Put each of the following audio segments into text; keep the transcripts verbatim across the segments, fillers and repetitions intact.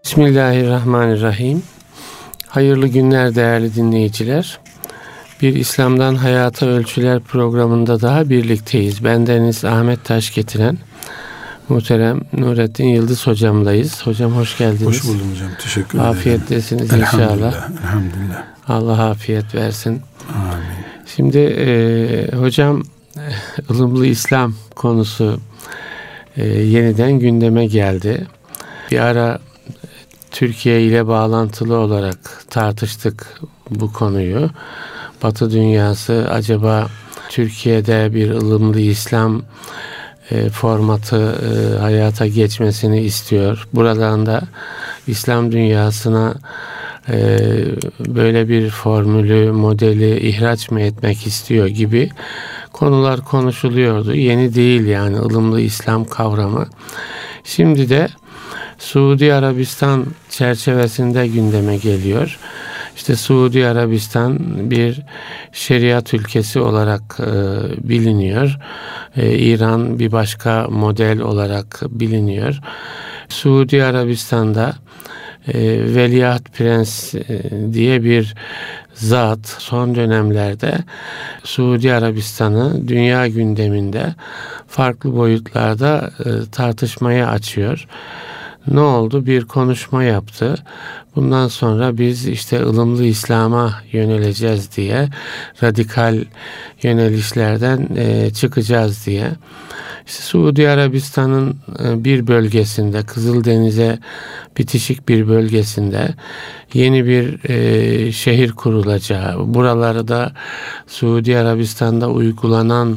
Bismillahirrahmanirrahim. Hayırlı günler değerli dinleyiciler. Bir İslam'dan Hayata Ölçüler programında daha birlikteyiz. Bendeniz Ahmet Taş getiren muhterem Nurettin Yıldız hocamdayız. Hocam hoş geldiniz. Hoş buldum hocam. Teşekkür ederim. Afiyettesiniz elhamdülillah, inşallah. Elhamdülillah. Allah afiyet versin. Amin. Şimdi e, hocam ılımlı İslam konusu e, yeniden gündeme geldi. Bir ara Türkiye ile bağlantılı olarak tartıştık bu konuyu. Batı dünyası acaba Türkiye'de bir ılımlı İslam e, formatı e, hayata geçmesini istiyor. Buradan da İslam dünyasına e, böyle bir formülü, modeli ihraç mı etmek istiyor gibi konular konuşuluyordu. Yeni değil yani ılımlı İslam kavramı. Şimdi de Suudi Arabistan çerçevesinde gündeme geliyor. İşte Suudi Arabistan bir şeriat ülkesi olarak e, biliniyor. E, İran bir başka model olarak biliniyor. Suudi Arabistan'da e, Veliaht Prens e, diye bir zat son dönemlerde Suudi Arabistan'ı dünya gündeminde farklı boyutlarda e, tartışmaya açıyor. Ne oldu? Bir konuşma yaptı. Bundan sonra biz işte ılımlı İslam'a yöneleceğiz diye, radikal yönelişlerden e, çıkacağız diye. İşte Suudi Arabistan'ın e, bir bölgesinde, Kızıldeniz'e bitişik bir bölgesinde yeni bir e, şehir kurulacağı, buraları da Suudi Arabistan'da uygulanan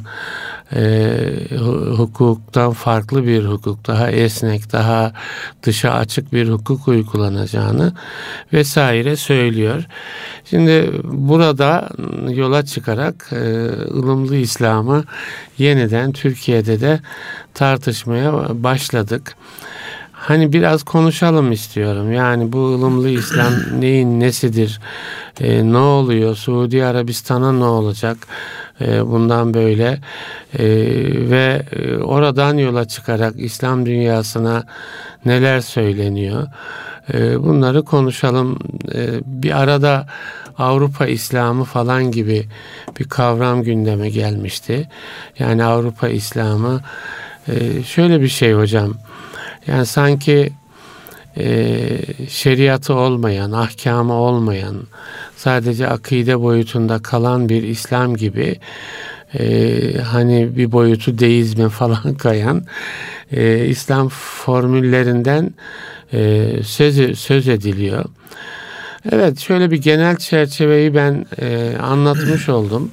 e, hukuktan farklı bir hukuk, daha esnek, daha dışa açık bir hukuk uygulanacağını vesaire söylüyor. Şimdi burada yola çıkarak e, ılımlı İslam'ı yeniden Türkiye'de de tartışmaya başladık. Hani biraz konuşalım istiyorum. Yani bu ılımlı İslam neyin nesidir? E, ne oluyor? Suudi Arabistan'a ne olacak? E, bundan böyle e, ve e, oradan yola çıkarak İslam dünyasına neler söyleniyor? E, bunları konuşalım. E, bir arada Avrupa İslamı falan gibi bir kavram gündeme gelmişti. Yani Avrupa İslamı e, şöyle bir şey hocam. Yani sanki e, şeriatı olmayan, ahkamı olmayan, sadece akide boyutunda kalan bir İslam gibi e, hani bir boyutu deizme falan kayan e, İslam formüllerinden e, söz, söz ediliyor. Evet, şöyle bir genel çerçeveyi ben e, anlatmış oldum.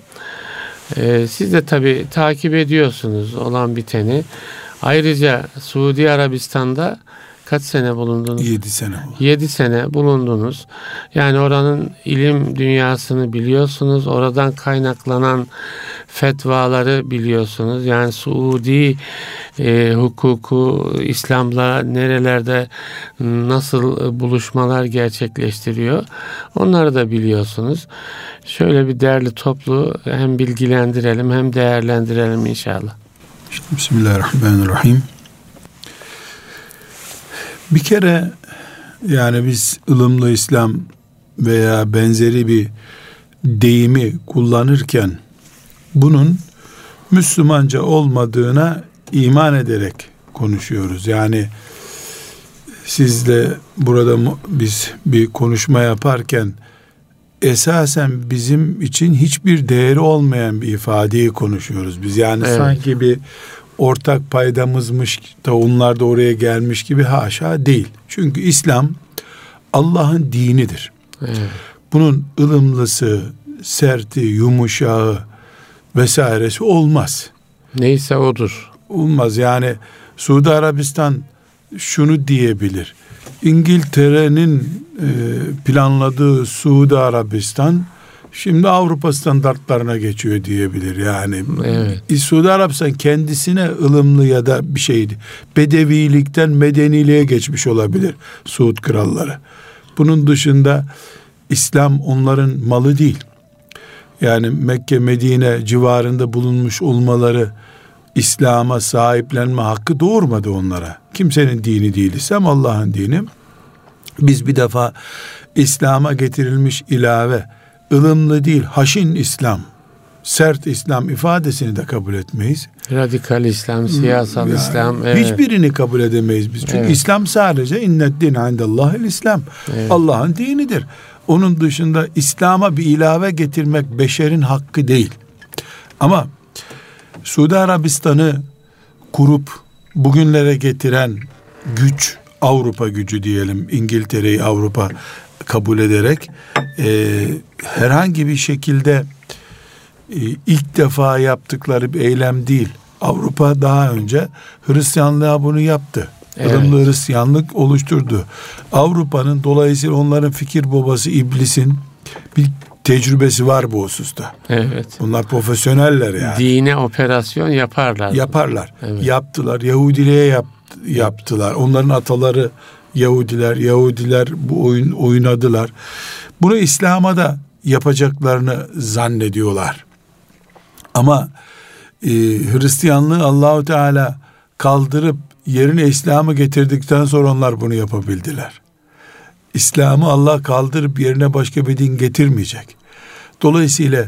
E, siz de tabii takip ediyorsunuz olan biteni. Ayrıca Suudi Arabistan'da kaç sene bulundunuz? Yedi sene oldu. Yedi sene bulundunuz. Yani oranın ilim dünyasını biliyorsunuz. Oradan kaynaklanan fetvaları biliyorsunuz. Yani Suudi e, hukuku İslam'la nerelerde nasıl buluşmalar gerçekleştiriyor. Onları da biliyorsunuz. Şöyle bir derli toplu hem bilgilendirelim hem değerlendirelim inşallah. İşte Bismillahirrahmanirrahim. Bir kere yani biz ılımlı İslam veya benzeri bir deyimi kullanırken bunun Müslümanca olmadığına iman ederek konuşuyoruz. Yani sizle burada biz bir konuşma yaparken esasen bizim için hiçbir değeri olmayan bir ifadeyi konuşuyoruz biz. Yani evet, sanki bir ortak paydamızmış da onlar da oraya gelmiş gibi, haşa değil. Çünkü İslam Allah'ın dinidir. Evet. Bunun ılımlısı, serti, yumuşağı vesairesi olmaz. Neyse odur. Olmaz. Yani Suudi Arabistan şunu diyebilir: İngiltere'nin planladığı Suudi Arabistan şimdi Avrupa standartlarına geçiyor diyebilir. Yani evet, Suudi Arabistan kendisine ılımlı ya da bir şeydi. Bedevilikten medeniliğe geçmiş olabilir Suud kralları. Bunun dışında İslam onların malı değil. Yani Mekke, Medine civarında bulunmuş olmaları İslam'a sahiplenme hakkı doğurmadı onlara. Kimsenin dini değil İslam, Allah'ın dini. Biz bir defa İslam'a getirilmiş ilave, ılımlı değil, haşin İslam, sert İslam ifadesini de kabul etmeyiz. Radikal İslam, siyasal yani, İslam. Evet. Hiçbirini kabul edemeyiz biz. Çünkü evet. İslam sadece inneddin indellahil İslam. Evet. Allah'ın dinidir. Onun dışında İslam'a bir ilave getirmek beşerin hakkı değil. Ama Suudi Arabistan'ı kurup bugünlere getiren güç, Avrupa gücü diyelim, İngiltere'yi Avrupa kabul ederek e, herhangi bir şekilde e, ilk defa yaptıkları bir eylem değil. Avrupa daha önce Hristiyanlığa bunu yaptı. Evet. Ilımlı Hristiyanlık oluşturdu. Avrupa'nın, dolayısıyla onların fikir babası İblis'in bir tecrübesi var bu hususta. Evet. Bunlar profesyoneller yani. Dine operasyon yaparlar. Yaparlar. Evet. Yaptılar. Yahudiliğe yap, yaptılar. Onların ataları Yahudiler. Yahudiler bu oyun oynadılar. Bunu İslam'a da yapacaklarını zannediyorlar. Ama e, Hristiyanlığı Allahu Teala kaldırıp yerine İslam'ı getirdikten sonra onlar bunu yapabildiler. İslam'ı Allah kaldırıp yerine başka bir din getirmeyecek. Dolayısıyla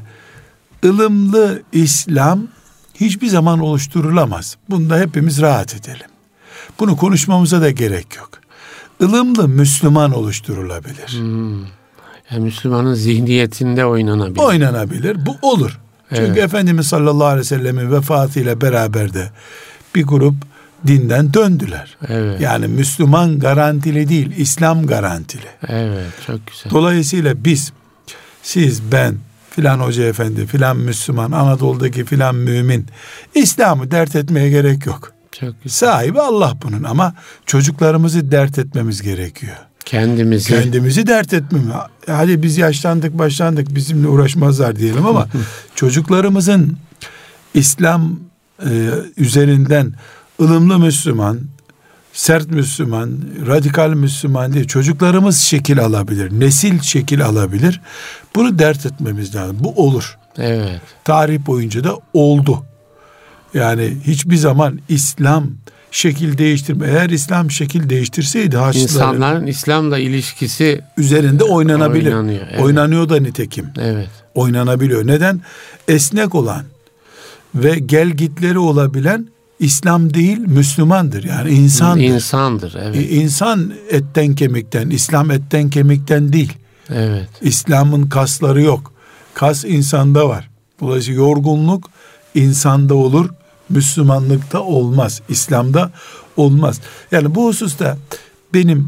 ılımlı İslam hiçbir zaman oluşturulamaz. Bunda hepimiz rahat edelim. Bunu konuşmamıza da gerek yok. Ilımlı Müslüman oluşturulabilir. Hmm. Yani Müslümanın zihniyetinde oynanabilir. Oynanabilir. Bu olur. Çünkü evet. Efendimiz sallallahu aleyhi ve sellemin vefatıyla beraber de bir grup dinden döndüler. Evet. Yani Müslüman garantili değil, İslam garantili. Evet, çok güzel. Dolayısıyla biz, siz, ben, filan hoca efendi, filan Müslüman, Anadolu'daki filan mümin, İslam'ı dert etmeye gerek yok. Çok güzel. Sahibi Allah bunun, ama çocuklarımızı dert etmemiz gerekiyor. Kendimizi. Kendimizi dert etmemiz. Hadi biz yaşlandık, başlandık, bizimle uğraşmazlar diyelim, ama çocuklarımızın İslam e, üzerinden ılımlı Müslüman, sert Müslüman, radikal Müslüman diye çocuklarımız şekil alabilir, nesil şekil alabilir. Bunu dert etmemiz lazım. Bu olur. Evet. Tarih boyunca da oldu. Yani hiçbir zaman İslam şekil değiştirme. Eğer İslam şekil değiştirseydi Haçlıların, İnsanların İslam'la ilişkisi üzerinde oynanabilir. Oynanıyor, evet. Oynanıyor da nitekim. Evet. Oynanabiliyor. Neden? Esnek olan ve gelgitleri olabilen İslam değil, Müslümandır. Yani insandır. İnsandır, evet. İnsan etten kemikten, İslam etten kemikten değil. Evet. İslam'ın kasları yok. Kas insanda var. Dolayısıyla yorgunluk insanda olur, Müslümanlıkta olmaz, İslam'da olmaz. Yani bu hususta benim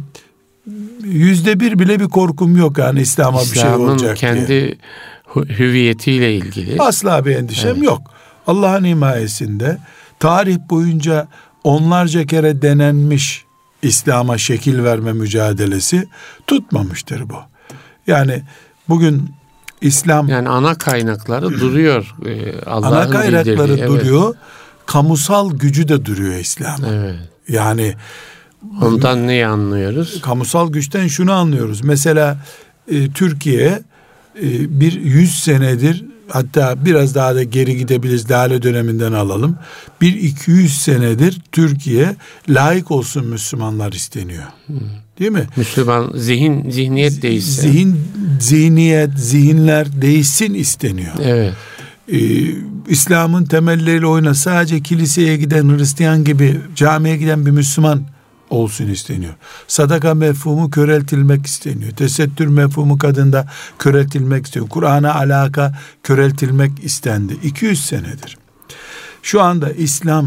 yüzde bir bile bir korkum yok, yani İslam'a bir şey olacak kendi diye. hüviyetiyle ilgili. Asla bir endişem evet. yok. Allah'ın himayesinde tarih boyunca onlarca kere denenmiş İslam'a şekil verme mücadelesi, tutmamıştır bu. Yani bugün İslam, yani ana kaynakları duruyor. Ee, Allah'ın ana kaynakları bildirdiği, duruyor. Evet. Kamusal gücü de duruyor İslam. Evet. Yani ondan neyi anlıyoruz? Kamusal güçten şunu anlıyoruz. Mesela e, Türkiye e, bir yüz senedir, hatta biraz daha da geri gidebiliriz, Lale döneminden alalım. Bir iki yüz senedir Türkiye laik olsun Müslümanlar isteniyor. Hmm. Değil mi? Müslüman zihin, zihniyet değişsin. Zihin, zihniyet, zihinler değişsin isteniyor. Evet. Ee, İslam'ın temelleriyle oyna, sadece kiliseye giden Hristiyan gibi camiye giden bir Müslüman olsun isteniyor. Sadaka mefhumu köreltilmek isteniyor. Tesettür mefhumu kadında köreltilmek isteniyor. Kur'an'a alaka köreltilmek istendi. iki yüz senedir. Şu anda İslam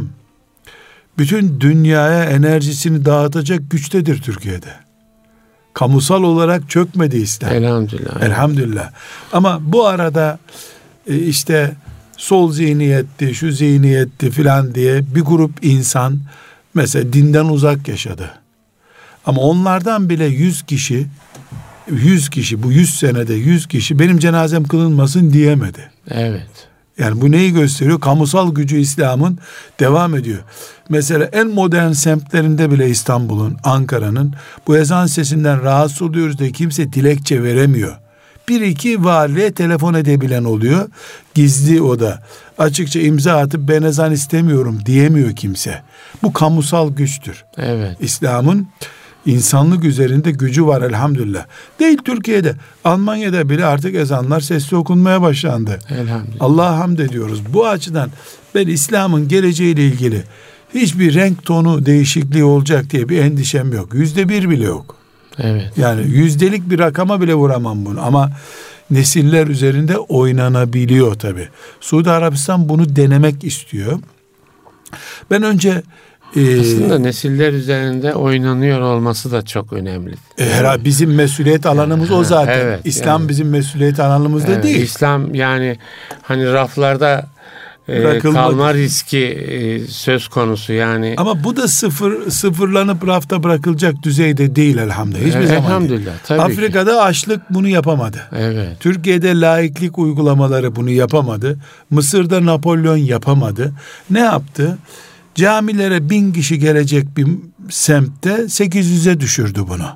bütün dünyaya enerjisini dağıtacak güçtedir Türkiye'de. Kamusal olarak çökmedi İslam. Elhamdülillah. Elhamdülillah. Ama bu arada işte sol zihniyetti, şu zihniyetti filan diye bir grup insan mesela dinden uzak yaşadı. Ama onlardan bile yüz kişi, yüz kişi bu yüz senede yüz kişi benim cenazem kılınmasın diyemedi. Evet. Yani bu neyi gösteriyor? Kamusal gücü İslam'ın devam ediyor. Mesela en modern semtlerinde bile İstanbul'un, Ankara'nın bu ezan sesinden rahatsız oluyoruz diye kimse dilekçe veremiyor. Bir iki valiliğe telefon edebilen oluyor. Gizli oda. Açıkça imza atıp ben ezan istemiyorum diyemiyor kimse. Bu kamusal güçtür. Evet. İslam'ın insanlık üzerinde gücü var elhamdülillah. Değil Türkiye'de, Almanya'da bile artık ezanlar sesli okunmaya başlandı. Elhamdülillah. Allah'a hamd ediyoruz. Bu açıdan ben İslam'ın geleceğiyle ilgili hiçbir renk tonu değişikliği olacak diye bir endişem yok. Yüzde bir bile yok. Evet. Yani yüzdelik bir rakama bile vuramam bunu. Ama nesiller üzerinde oynanabiliyor tabii. Suudi Arabistan bunu denemek istiyor. Ben önce e, aslında nesiller üzerinde oynanıyor olması da çok önemli. E, herhalde bizim mesuliyet alanımız o zaten. Evet, İslam yani, bizim mesuliyet alanımızda evet, değil. İslam yani hani raflarda e, kalma riski e, söz konusu yani. Ama bu da sıfır sıfırlanıp rafta bırakılacak düzeyde değil elhamdülillah. Hiçbir e, zaman elhamdülillah, değil. tabii Afrika'da ki. açlık bunu yapamadı. Evet. Türkiye'de laiklik uygulamaları bunu yapamadı. Mısır'da Napolyon yapamadı. Ne yaptı? Camilere bin kişi gelecek bir semtte sekiz yüze düşürdü bunu.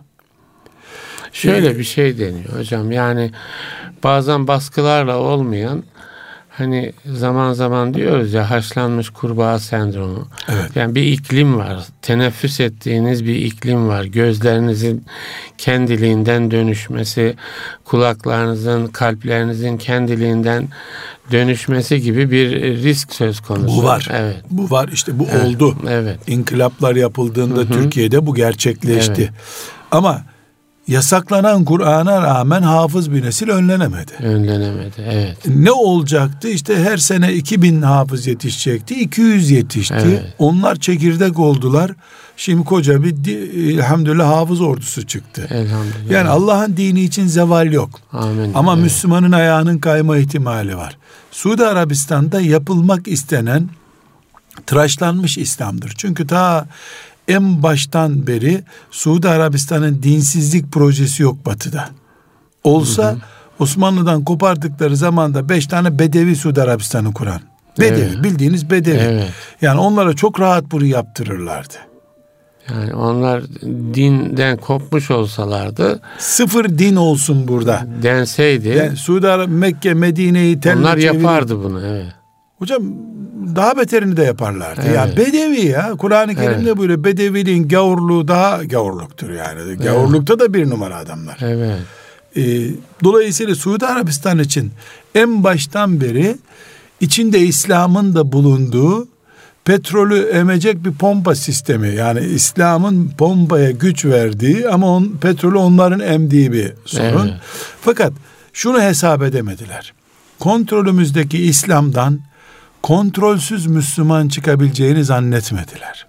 Şöyle bir şey deniyor hocam. Yani bazen baskılarla olmayan, hani zaman zaman diyoruz ya, haşlanmış kurbağa sendromu. Evet. Yani bir iklim var. Teneffüs ettiğiniz bir iklim var. Gözlerinizin kendiliğinden dönüşmesi, kulaklarınızın, kalplerinizin kendiliğinden dönüşmesi gibi bir risk söz konusu. Bu var. Evet. Bu var. İşte bu evet. oldu. Evet. İnkılaplar yapıldığında Hı hı. Türkiye'de bu gerçekleşti. Evet. Ama yasaklanan Kur'an'a rağmen hafız bir nesil önlenemedi. Önlenemedi. Evet. Ne olacaktı? İşte her sene iki bin hafız yetişecekti. iki yüz yetişti. Evet. Onlar çekirdek oldular. Şimdi koca bir elhamdülillah hafız ordusu çıktı. Elhamdülillah. Yani Allah'ın dini için zeval yok. Amin. Ama evet. Müslümanın ayağının kayma ihtimali var. Suudi Arabistan'da yapılmak istenen tıraşlanmış İslam'dır. Çünkü ta en baştan beri Suudi Arabistan'ın dinsizlik projesi yok batıda. Olsa hı hı. Osmanlı'dan kopardıkları zamanda beş tane Bedevi Suudi Arabistan'ı kuran. Bedevi, evet. Bildiğiniz Bedevi. Evet. Yani onlara çok rahat bunu yaptırırlardı. Yani onlar dinden kopmuş olsalardı, sıfır din olsun burada denseydi, yani Suudi Arabistan, Mekke, Medine'yi onlar yapardı bunu. Evet. Hocam daha beterini de yaparlardı. Evet. Ya Bedevi ya. Kur'an-ı Kerim'de evet. böyle Bedeviliğin gavurluğu daha gavurluktur yani. Evet. Gavurlukta da bir numara adamlar. Evet. Ee, dolayısıyla Suudi Arabistan için en baştan beri içinde İslam'ın da bulunduğu petrolü emecek bir pompa sistemi, yani İslam'ın pompaya güç verdiği ama on, petrolü onların emdiği bir sorun. Evet. Fakat şunu hesap edemediler. Kontrolümüzdeki İslam'dan kontrolsüz Müslüman çıkabileceğini zannetmediler.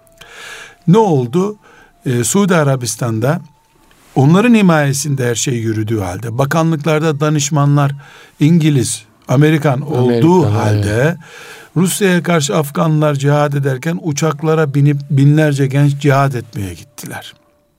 Ne oldu? Ee, Suudi Arabistan'da onların himayesinde her şey yürüdüğü halde, bakanlıklarda danışmanlar İngiliz, Amerikan olduğu Amerika, halde evet. Rusya'ya karşı Afganlar cihad ederken uçaklara binip binlerce genç cihad etmeye gittiler.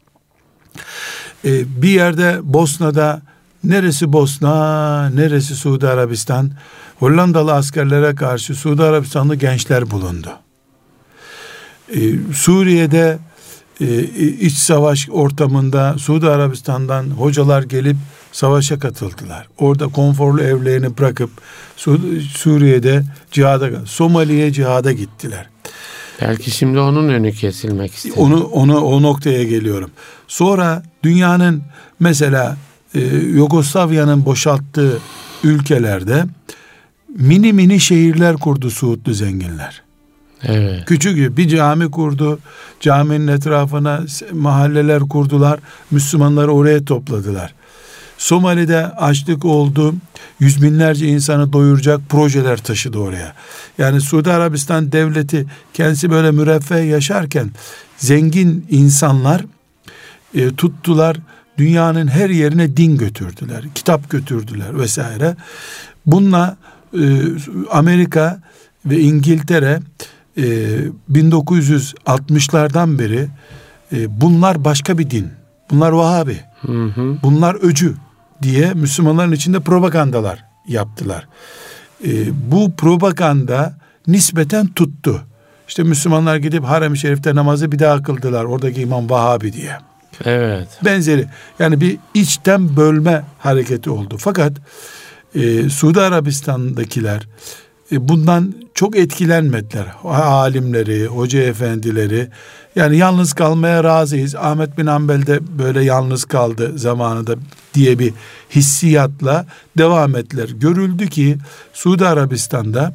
Ee, bir yerde Bosna'da, neresi Bosna, neresi Suudi Arabistan, Hollandalı askerlere karşı Suudi Arabistanlı gençler bulundu. Ee, Suriye'de e, iç savaş ortamında Suudi Arabistan'dan hocalar gelip savaşa katıldılar. Orada konforlu evlerini bırakıp Su- Suriye'de cihada, Somali'ye cihada gittiler. Belki şimdi onun önü kesilmek istiyor. Onu onu o noktaya geliyorum. Sonra dünyanın mesela e, Yugoslavya'nın boşalttığı ülkelerde mini mini şehirler kurdu Suudlu zenginler. Evet. Küçük bir cami kurdu. Caminin etrafına mahalleler kurdular. Müslümanları oraya topladılar. Somali'de açlık oldu. Yüz binlerce insanı doyuracak projeler taşıdı oraya. Yani Suudi Arabistan devleti kendisi böyle müreffeh yaşarken zengin insanlar e, tuttular. Dünyanın her yerine din götürdüler. Kitap götürdüler vesaire. Bununla e, Amerika ve İngiltere e, bin dokuz yüz altmışlardan beri e, bunlar başka bir din. Bunlar Vahabi. Hı hı. Bunlar öcü diye Müslümanların içinde propagandalar yaptılar. E, bu propaganda nispeten tuttu. İşte Müslümanlar gidip Harem-i Şerif'te namazı bir daha kıldılar. Oradaki imam Vahabi diye. Evet. Benzeri. Yani bir içten bölme hareketi oldu. Fakat e, Suudi Arabistan'dakiler bundan çok etkilenmediler. Alimleri, hoca efendileri, yani yalnız kalmaya razıyız. Ahmet bin Hanbel de böyle yalnız kaldı zamanında diye bir hissiyatla devam ettiler. Görüldü ki Suudi Arabistan'da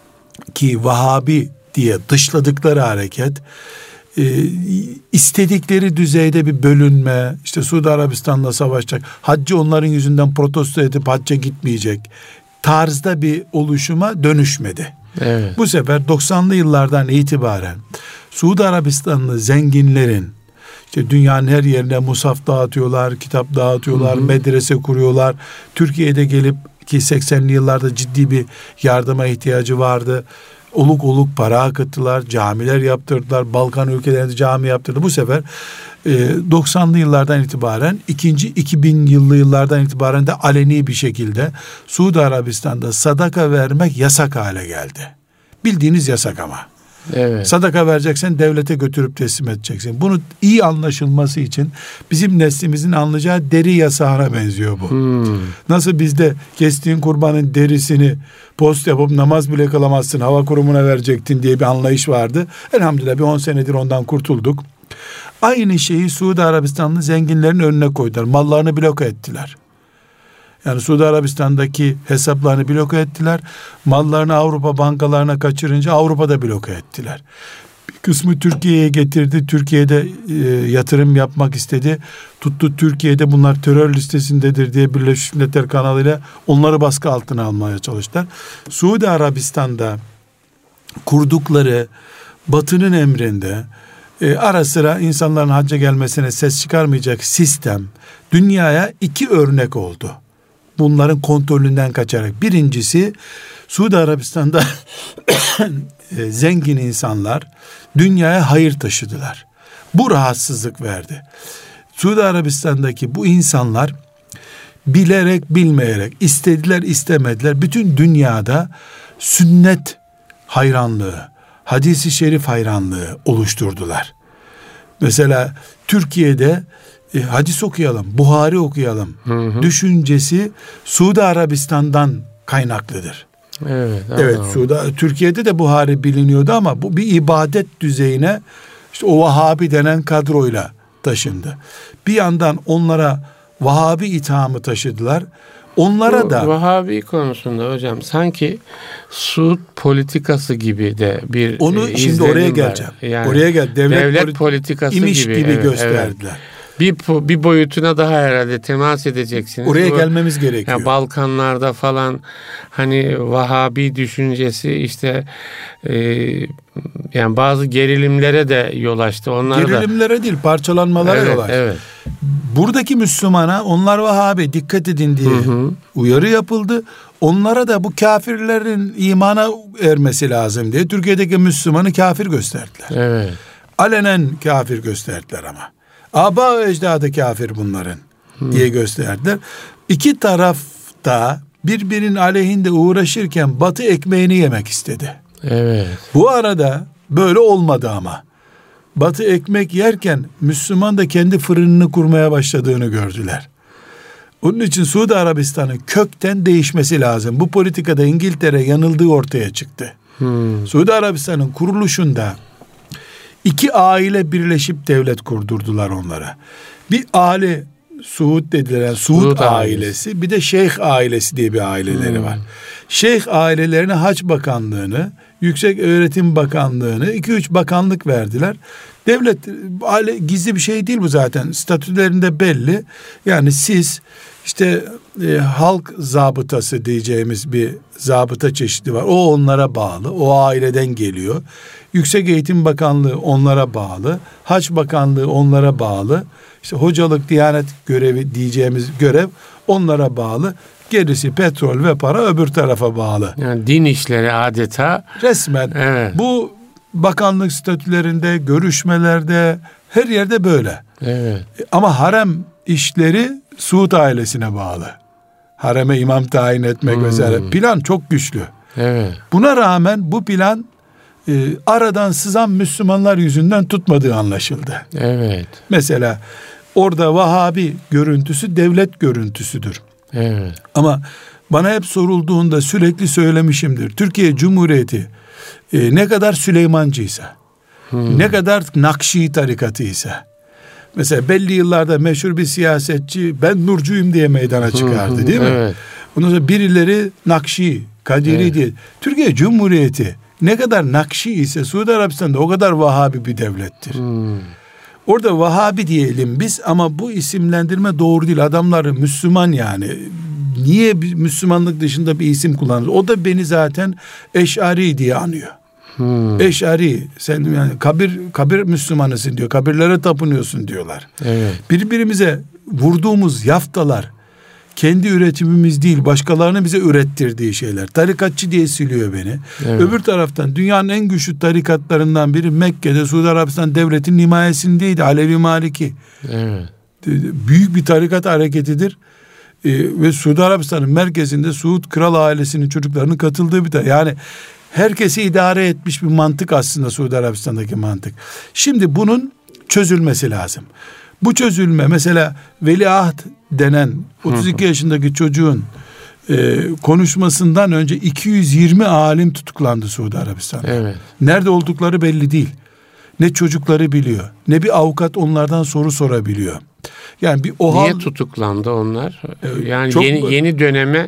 ki Vahabi diye dışladıkları hareket, e, istedikleri düzeyde bir bölünme, işte Suudi Arabistan'la savaşacak, haccı onların yüzünden protesto edip hacca gitmeyecek tarzda bir oluşuma dönüşmedi. Evet. Bu sefer doksanlı yıllardan itibaren Suudi Arabistanlı zenginlerin, işte dünyanın her yerine musaf dağıtıyorlar, kitap dağıtıyorlar, hı hı. medrese kuruyorlar. Türkiye'de gelip ki seksenli yıllarda ciddi bir yardıma ihtiyacı vardı. Oluk oluk para akıttılar, camiler yaptırdılar, Balkan ülkelerinde cami yaptırdı. Bu sefer e, doksanlı yıllardan itibaren, ikinci iki bin yıllı yıllardan itibaren de aleni bir şekilde Suudi Arabistan'da sadaka vermek yasak hale geldi. Bildiğiniz yasak ama. Evet. Sadaka vereceksen devlete götürüp teslim edeceksin. Bunu iyi anlaşılması için bizim neslimizin anlayacağı deri yasağına benziyor bu. Hmm. Nasıl bizde kestiğin kurbanın derisini post yapıp namaz bile kılamazsın, hava kurumuna verecektin diye bir anlayış vardı. Elhamdülillah bir on senedir ondan kurtulduk. Aynı şeyi Suudi Arabistanlı zenginlerin önüne koydular. Mallarını bloke ettiler. Yani Suudi Arabistan'daki hesaplarını bloke ettiler. Mallarını Avrupa bankalarına kaçırınca Avrupa'da bloke ettiler. Bir kısmı Türkiye'ye getirdi. Türkiye'de e, yatırım yapmak istedi. Tuttu Türkiye'de bunlar terör listesindedir diye Birleşmiş Milletler kanalıyla onları baskı altına almaya çalıştılar. Suudi Arabistan'da kurdukları Batı'nın emrinde e, ara sıra insanların hacca gelmesine ses çıkarmayacak sistem dünyaya iki örnek oldu. Bunların kontrolünden kaçarak. Birincisi, Suudi Arabistan'da zengin insanlar dünyaya hayır taşıdılar. Bu rahatsızlık verdi. Suudi Arabistan'daki bu insanlar bilerek bilmeyerek, istediler istemediler, bütün dünyada sünnet hayranlığı, hadis-i şerif hayranlığı oluşturdular. Mesela Türkiye'de E, hadis okuyalım, Buhari okuyalım hı hı. düşüncesi Suudi Arabistan'dan kaynaklıdır. Evet. Evet, Suudi, Türkiye'de de Buhari biliniyordu ama bu bir ibadet düzeyine işte o Vahabi denen kadroyla taşındı. Bir yandan onlara Vahabi ithamı taşıdılar. Onlara bu, da Vahabi konusunda hocam sanki Suud politikası gibi de bir onu e, şimdi oraya geleceğim. Yani oraya gel. Devlet, devlet politi- politikası imiş gibi, gibi evet, gösterdiler. Evet. Bir, bir boyutuna daha herhalde temas edeceksiniz. Oraya Bu, gelmemiz gerekiyor. Yani Balkanlarda falan hani Vahabi düşüncesi işte e, yani bazı gerilimlere de yol açtı. Onlar Gerilimlere da, değil, parçalanmalara evet, yol açtı. Evet. Buradaki Müslümana onlar Vahabi dikkat edin diye hı hı. uyarı yapıldı. Onlara da bu kafirlerin imana ermesi lazım diye Türkiye'deki Müslümanı kafir gösterdiler. Evet. Alenen kafir gösterdiler ama. Aba ecdadı kafir bunların hmm. diye gösterdiler. İki taraf da birbirinin aleyhinde uğraşırken Batı ekmeğini yemek istedi. Evet. Bu arada böyle olmadı ama. Batı ekmek yerken Müslüman da kendi fırınını kurmaya başladığını gördüler. Onun için Suudi Arabistan'ın kökten değişmesi lazım. Bu politikada İngiltere yanıldığı ortaya çıktı. Hmm. Suudi Arabistan'ın kuruluşunda İki aile birleşip devlet kurdurdular onlara. Bir aile Suud dediler. Yani Suud, Suud ailesi. ailesi. Bir de Şeyh ailesi diye bir aileleri hmm. var. Şeyh ailelerine Hac Bakanlığını, Yüksek Öğretim Bakanlığını, iki üç bakanlık verdiler. Devlet aile gizli bir şey değil bu zaten. Statülerinde belli. Yani siz işte e, halk zabıtası diyeceğimiz bir zabıta çeşidi var. O onlara bağlı. O aileden geliyor. Yüksek Eğitim Bakanlığı onlara bağlı. Hac Bakanlığı onlara bağlı. İşte hocalık, diyanet görevi diyeceğimiz görev onlara bağlı. Gerisi petrol ve para öbür tarafa bağlı. Yani din işleri adeta. Resmen. Evet. Bu bakanlık statülerinde, görüşmelerde her yerde böyle. Evet. Ama harem işleri Suud ailesine bağlı. Hareme imam tayin etmek hmm. vesaire. Plan çok güçlü. Evet. Buna rağmen bu plan e, aradan sızan Müslümanlar yüzünden tutmadığı anlaşıldı. Evet. Mesela orada Vahabi görüntüsü devlet görüntüsüdür. Evet. Ama bana hep sorulduğunda sürekli söylemişimdir. Türkiye Cumhuriyeti e, ne kadar Süleymancıysa, hmm. ne kadar Nakşi tarikatıysa, mesela belli yıllarda meşhur bir siyasetçi ben Nurcuyum diye meydana çıkardı, değil mi? Evet. Ondan sonra birileri Nakşi, Kadiri evet. diye. Türkiye Cumhuriyeti ne kadar Nakşi ise Suudi Arabistan'da o kadar Vahabi bir devlettir. Hmm. Orada Vahabi diyelim biz ama bu isimlendirme doğru değil. Adamları Müslüman yani. Niye bir Müslümanlık dışında bir isim kullanır? O da beni zaten Eş'ari diye anıyor. Hmm. Eş'ari, sen yani kabir kabir Müslümanısın diyor. Kabirlere tapınıyorsun diyorlar. Evet. Birbirimize vurduğumuz yaftalar kendi üretimimiz değil, başkalarının bize ürettirdiği şeyler. Tarikatçı diye siliyor beni. Evet. Öbür taraftan dünyanın en güçlü tarikatlarından biri Mekke'de Suudi Arabistan devletinin himayesindeydi. Alevi Maliki. Evet. Büyük bir tarikat hareketidir. Ee, ve Suudi Arabistan'ın merkezinde Suud kral ailesinin çocuklarının katıldığı bir de yani herkesi idare etmiş bir mantık aslında Suudi Arabistan'daki mantık. Şimdi bunun çözülmesi lazım. Bu çözülme mesela veliaht denen otuz iki yaşındaki çocuğun e, konuşmasından önce iki yüz yirmi alim tutuklandı Suudi Arabistan'da. Evet. Nerede oldukları belli değil. Ne çocukları biliyor, ne bir avukat onlardan soru sorabiliyor. Yani bir o Niye hal, tutuklandı onlar? Yani çok, yeni yeni döneme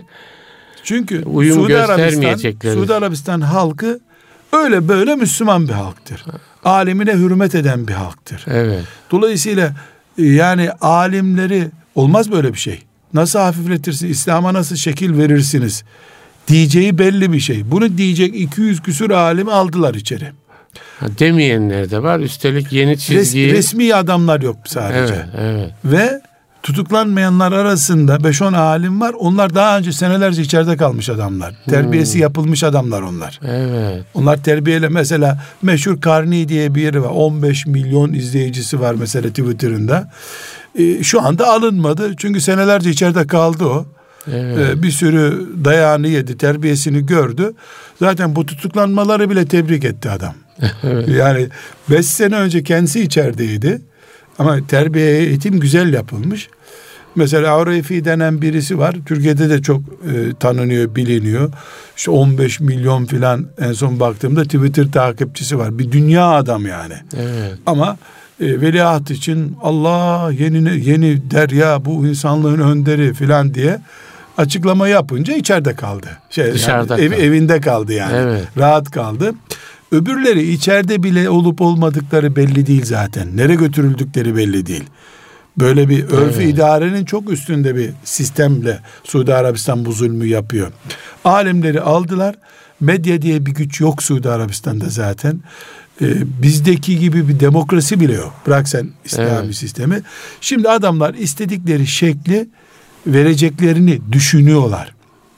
çünkü uyum Suudi göstermeyecekleri. Arabistan, Suudi Arabistan halkı öyle böyle Müslüman bir halktır. Alimine hürmet eden bir halktır. Evet. Dolayısıyla yani alimleri olmaz böyle bir şey. Nasıl hafifletirsin, İslam'a nasıl şekil verirsiniz diyeceği belli bir şey. Bunu diyecek iki yüz küsur alim aldılar içeri. Ha, demeyenler de var. Üstelik yeni çizgiyi... Res, resmi adamlar yok sadece. Evet, evet. Ve tutuklanmayanlar arasında beş on alim var. Onlar daha önce senelerce içeride kalmış adamlar. Terbiyesi hmm. yapılmış adamlar onlar. Evet. Onlar terbiyeyle mesela meşhur Karni diye bir yeri var. on beş milyon izleyicisi var mesela Twitter'ında. Ee, şu anda alınmadı. Çünkü senelerce içeride kaldı o. Evet. Ee, bir sürü dayağını yedi. Terbiyesini gördü. Zaten bu tutuklanmaları bile tebrik etti adam. Evet. Yani beş sene önce kendisi içerideydi. Ama terbiye eğitim güzel yapılmış. Mesela Avrefi denen birisi var. Türkiye'de de çok e, tanınıyor, biliniyor. İşte on beş milyon filan en son baktığımda Twitter takipçisi var. Bir dünya adam yani. Evet. Ama e, veliaht için Allah yeni yeni derya bu insanlığın önderi filan diye açıklama yapınca içeride kaldı. Şey, Dışarıda yani, kaldı. Ev, evinde kaldı yani. Evet. Rahat kaldı. Öbürleri içeride bile olup olmadıkları belli değil zaten. Nereye götürüldükleri belli değil. Böyle bir örf-i evet. idarenin çok üstünde bir sistemle Suudi Arabistan bu zulmü yapıyor. Alimleri aldılar. Medya diye bir güç yok Suudi Arabistan'da zaten. Ee, bizdeki gibi bir demokrasi bile yok. Bırak sen İslami evet. sistemi. Şimdi adamlar istedikleri şekli vereceklerini düşünüyorlar.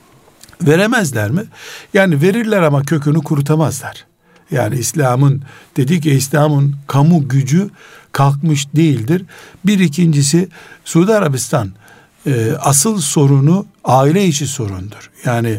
Veremezler mi? Yani verirler ama kökünü kurutamazlar. Yani İslam'ın dedik ya İslam'ın kamu gücü kalkmış değildir. Bir ikincisi Suudi Arabistan e, asıl sorunu aile içi sorundur. Yani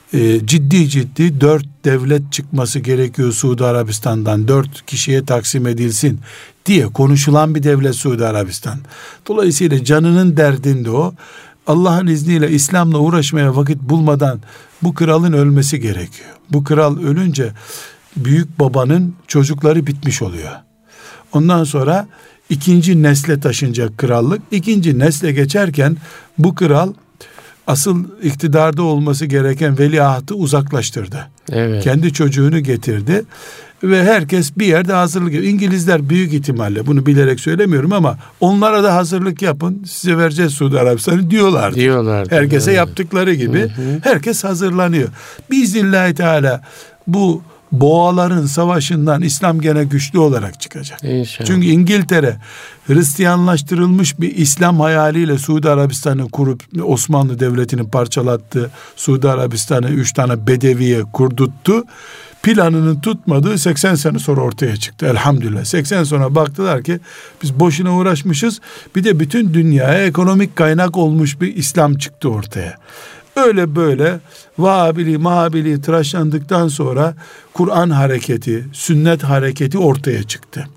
e, ciddi ciddi dört devlet çıkması gerekiyor Suudi Arabistan'dan, dört kişiye taksim edilsin diye konuşulan bir devlet Suudi Arabistan. Dolayısıyla canının derdinde o. Allah'ın izniyle İslam'la uğraşmaya vakit bulmadan bu kralın ölmesi gerekiyor. Bu kral ölünce büyük babanın çocukları bitmiş oluyor. Ondan sonra ikinci nesle taşınacak krallık. İkinci nesle geçerken bu kral asıl iktidarda olması gereken veliahtı uzaklaştırdı. Evet. Kendi çocuğunu getirdi ve herkes bir yerde hazırlık yapıyor. İngilizler büyük ihtimalle, bunu bilerek söylemiyorum ama onlara da hazırlık yapın, size vereceğiz Suudi Arabistan'ı diyorlardı. Diyorlardı. Herkese evet. yaptıkları gibi hı hı. herkes hazırlanıyor. Biiznillahü teala bu boğaların savaşından İslam gene güçlü olarak çıkacak. İnşallah. Çünkü İngiltere Hristiyanlaştırılmış bir İslam hayaliyle Suudi Arabistan'ı kurup Osmanlı Devleti'ni parçalattı. Suudi Arabistan'ı üç tane bedeviye kurduttu. Planının tutmadığı seksen sene sonra ortaya çıktı. Elhamdülillah. seksen sonra baktılar ki biz boşuna uğraşmışız. Bir de bütün dünyaya ekonomik kaynak olmuş bir İslam çıktı ortaya. Öyle böyle Vahabili, Mahabili tıraşlandıktan sonra Kur'an hareketi, sünnet hareketi ortaya çıktı.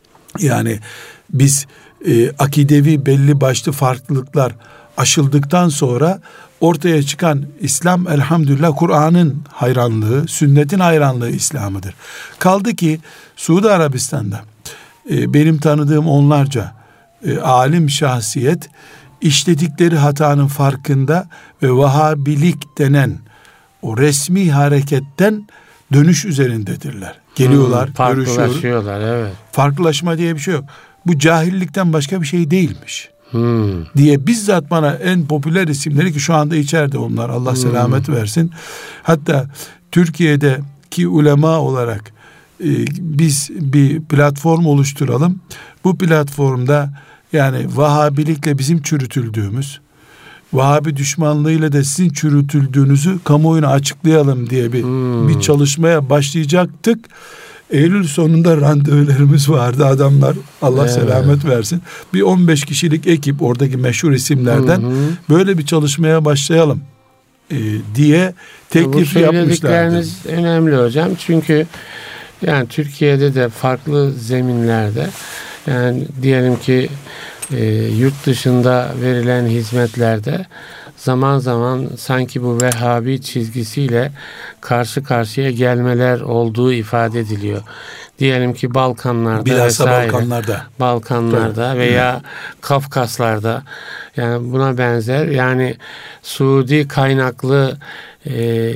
Yani biz e, akidevi belli başlı farklılıklar aşıldıktan sonra ortaya çıkan İslam elhamdülillah Kur'an'ın hayranlığı, sünnetin hayranlığı İslam'ıdır. Kaldı ki Suudi Arabistan'da e, benim tanıdığım onlarca e, alim şahsiyet işledikleri hatanın farkında ve Vahabilik denen o resmi hareketten dönüş üzerindedirler. Geliyorlar, hmm, farklılaşıyorlar, evet. Farklılaşma diye bir şey yok. Bu cahillikten başka bir şey değilmiş. Hmm. diye bizzat bana en popüler isimleri, ki şu anda içeride onlar, Allah hmm. selamet versin. Hatta Türkiye'deki ulema olarak e, biz bir platform oluşturalım. Bu platformda yani Vahabilikle bizim çürütüldüğümüz, Vahabi düşmanlığıyla da sizin çürütüldüğünüzü kamuoyuna açıklayalım diye bir hmm. bir çalışmaya başlayacaktık. Eylül sonunda randevularımız vardı. Adamlar Allah evet. selamet versin. Bir on beş kişilik ekip, oradaki meşhur isimlerden, hı hı. böyle bir çalışmaya başlayalım e, diye teklif yapmışlardı. Bu söyledikleriniz önemli hocam. Çünkü yani Türkiye'de de farklı zeminlerde, yani diyelim ki e, yurt dışında verilen hizmetlerde zaman zaman sanki bu Vehhabi çizgisiyle karşı karşıya gelmeler olduğu ifade ediliyor. Diyelim ki Balkanlarda bilhassa vesaire, Balkanlarda, Balkanlarda Tabii. veya evet. Kafkaslarda, yani buna benzer, yani Suudi kaynaklı e,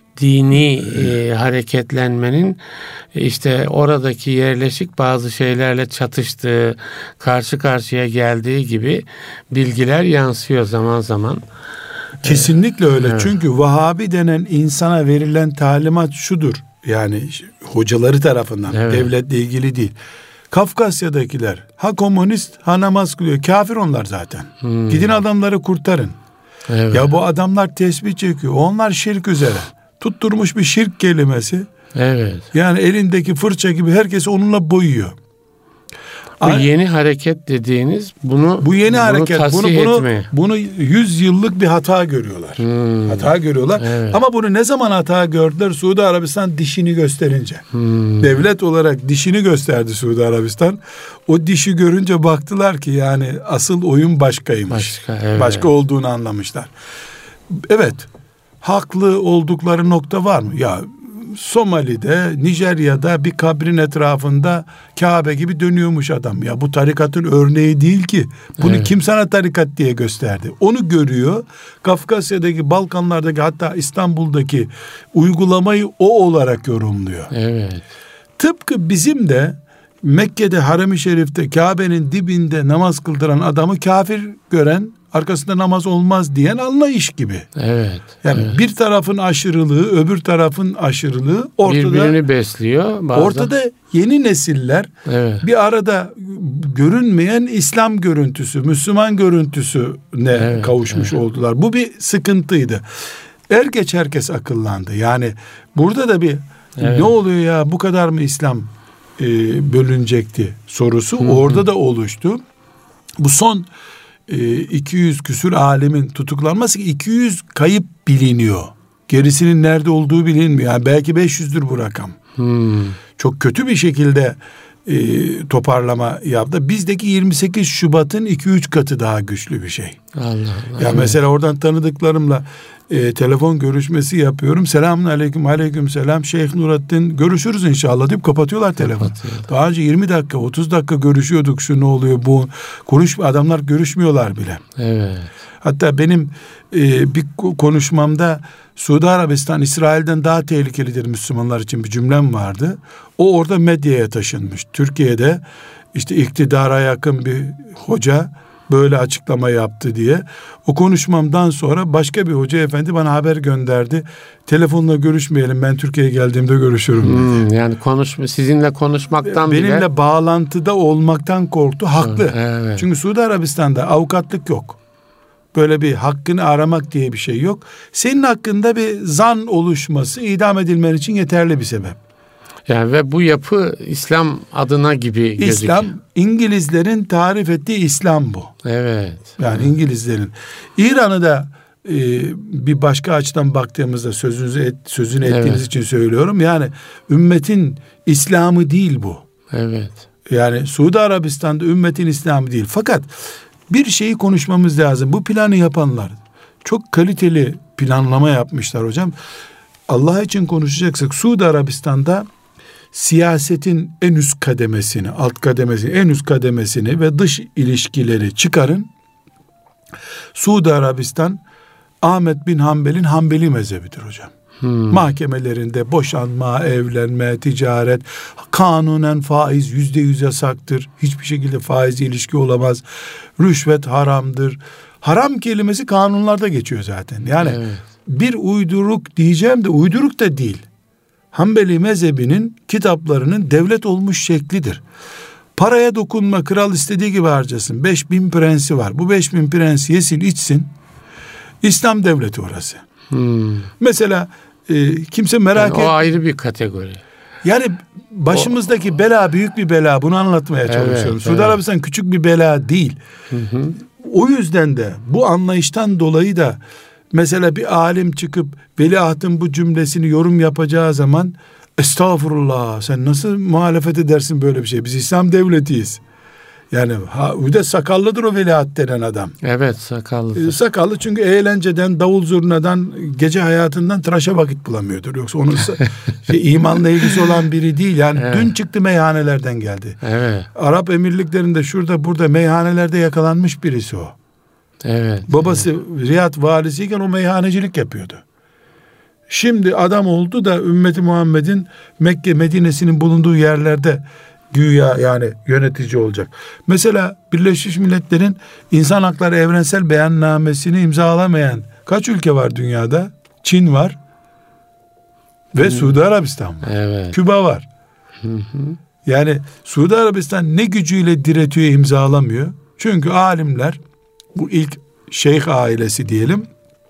dini e, hareketlenmenin işte oradaki yerleşik bazı şeylerle çatıştığı, karşı karşıya geldiği gibi bilgiler yansıyor zaman zaman. Kesinlikle öyle. Evet. Çünkü Vahabi denen insana verilen talimat şudur. Yani hocaları tarafından, evet. devletle ilgili değil. Kafkasya'dakiler ha komünist ha namaz kılıyor. Kafir onlar zaten. Hmm. Gidin adamları kurtarın. Evet. Ya bu adamlar tesbih çekiyor. Onlar şirk üzere. Tutturmuş bir şirk kelimesi. Evet. Yani elindeki fırça gibi herkes onunla boyuyor. Bu Ay, yeni hareket dediğiniz bunu bu yeni bunu hareket bunu bunu, bunu yüz yıllık bir hata görüyorlar. Hmm. Hata görüyorlar. Evet. Ama bunu ne zaman hata gördüler? Suudi Arabistan dişini gösterince. Hmm. Devlet olarak dişini gösterdi Suudi Arabistan. O dişi görünce baktılar ki yani asıl oyun başkaymış. Başka, evet. Başka olduğunu anlamışlar. Evet. Haklı oldukları nokta var mı? Ya Somali'de, Nijerya'da bir kabrin etrafında Kabe gibi dönüyormuş adam. Ya bu tarikatın örneği değil ki. Bunu evet. kim sana tarikat diye gösterdi? Onu görüyor. Kafkasya'daki, Balkanlardaki, hatta İstanbul'daki uygulamayı o olarak yorumluyor. Evet. Tıpkı bizim de Mekke'de, Harem-i Şerif'te, Kabe'nin dibinde namaz kıldıran adamı kafir gören, arkasında namaz olmaz diyen anlayış gibi. Evet. Yani evet. bir tarafın aşırılığı, öbür tarafın aşırılığı ortada. Birbirini besliyor bazen. Ortada yeni nesiller evet. bir arada görünmeyen İslam görüntüsü, Müslüman görüntüsüne evet, kavuşmuş evet. oldular. Bu bir sıkıntıydı. Er geç herkes akıllandı. Yani burada da bir evet. ne oluyor ya, bu kadar mı İslam e, bölünecekti sorusu Hı-hı. orada da oluştu. Bu son iki yüz küsür alemin tutuklanması, iki yüz kayıp biliniyor. Gerisinin nerede olduğu bilinmiyor. Yani belki beş yüzdür bu rakam. Hmm. Çok kötü bir şekilde e, toparlama yaptı. Bizdeki yirmi sekiz Şubat'ın iki üç katı daha güçlü bir şey. Allah Allah. Ya mesela oradan tanıdıklarımla e, telefon görüşmesi yapıyorum. Selamun aleyküm, aleyküm selam. Şeyh Nurattin, görüşürüz inşallah deyip kapatıyorlar telefonu. Daha önce yirmi dakika, otuz dakika görüşüyorduk, şu ne oluyor bu. Konuş, adamlar görüşmüyorlar bile. Evet. Hatta benim e, bir konuşmamda Suudi Arabistan İsrail'den daha tehlikelidir Müslümanlar için bir cümlem vardı. O orada medyaya taşınmış. Türkiye'de işte iktidara yakın bir hoca böyle açıklama yaptı diye. O konuşmamdan sonra başka bir hoca efendi bana haber gönderdi. Telefonla görüşmeyelim, ben Türkiye'ye geldiğimde görüşürüm hmm, dedi. Yani konuşma, sizinle konuşmaktan benimle bile... bağlantıda olmaktan korktu. Haklı. Evet. Çünkü Suudi Arabistan'da avukatlık yok. Böyle bir hakkını aramak diye bir şey yok. Senin hakkında bir zan oluşması idam edilmen için yeterli bir sebep. Yani ve bu yapı İslam adına gibi gözüküyor. İslam, İngilizlerin tarif ettiği İslam bu. Evet. Yani evet. İngilizlerin. İran'ı da e, bir başka açıdan baktığımızda sözünüzü et, sözünü ettiğiniz evet. için söylüyorum. Yani ümmetin İslam'ı değil bu. Evet. Yani Suudi Arabistan'da ümmetin İslam'ı değil. Fakat bir şeyi konuşmamız lazım. Bu planı yapanlar çok kaliteli planlama yapmışlar hocam. Allah için konuşacaksak Suudi Arabistan'da siyasetin en üst kademesini, alt kademesini, en üst kademesini ve dış ilişkileri çıkarın. Suudi Arabistan Ahmet bin Hanbel'in Hanbeli mezhebidir hocam. Hmm. Mahkemelerinde boşanma, evlenme, ticaret, kanunen faiz yüzde yüz yasaktır. Hiçbir şekilde faizli ilişki olamaz. Rüşvet haramdır. Haram kelimesi kanunlarda geçiyor zaten. Yani evet. Bir uyduruk diyeceğim de uyduruk da değil. Hanbeli mezhebinin kitaplarının devlet olmuş şeklidir. Paraya dokunma, kral istediği gibi harcasın. Beş bin prensi var. Bu beş bin prensi yesin içsin. İslam devleti orası. Hmm. Mesela e, kimse merak yani et. O ayrı bir kategori. Yani başımızdaki o, bela büyük bir bela. Bunu anlatmaya çalışıyorum. Evet, Suudi evet. Arabistan küçük bir bela değil. Hı hı. O yüzden de bu anlayıştan dolayı da mesela bir alim çıkıp veliahtın bu cümlesini yorum yapacağı zaman estağfurullah sen nasıl muhalefet edersin böyle bir şey? Biz İslam devletiyiz. Yani ha, bir de sakallıdır o veliaht denen adam. Evet sakallı. Ee, sakallı çünkü eğlenceden, davul zurnadan, gece hayatından tıraşa vakit bulamıyordur. Yoksa onun şey, imanla ilgisi olan biri değil. Yani evet. Dün çıktı meyhanelerden geldi. Evet. Arap Emirlikleri'nde şurada burada meyhanelerde yakalanmış birisi o. Evet. Babası evet. Riyad valisiyken o meyhanecilik yapıyordu. Şimdi adam oldu da ümmeti Muhammed'in Mekke, Medine'sinin bulunduğu yerlerde güya yani yönetici olacak. Mesela Birleşmiş Milletler'in İnsan Hakları Evrensel Beyannamesini imzalamayan kaç ülke var dünyada? Çin var ve hmm. Suudi Arabistan var. Evet. Küba var. Hı hı. Yani Suudi Arabistan ne gücüyle diretiyor, imzalamıyor? Çünkü alimler, bu ilk şeyh ailesi diyelim,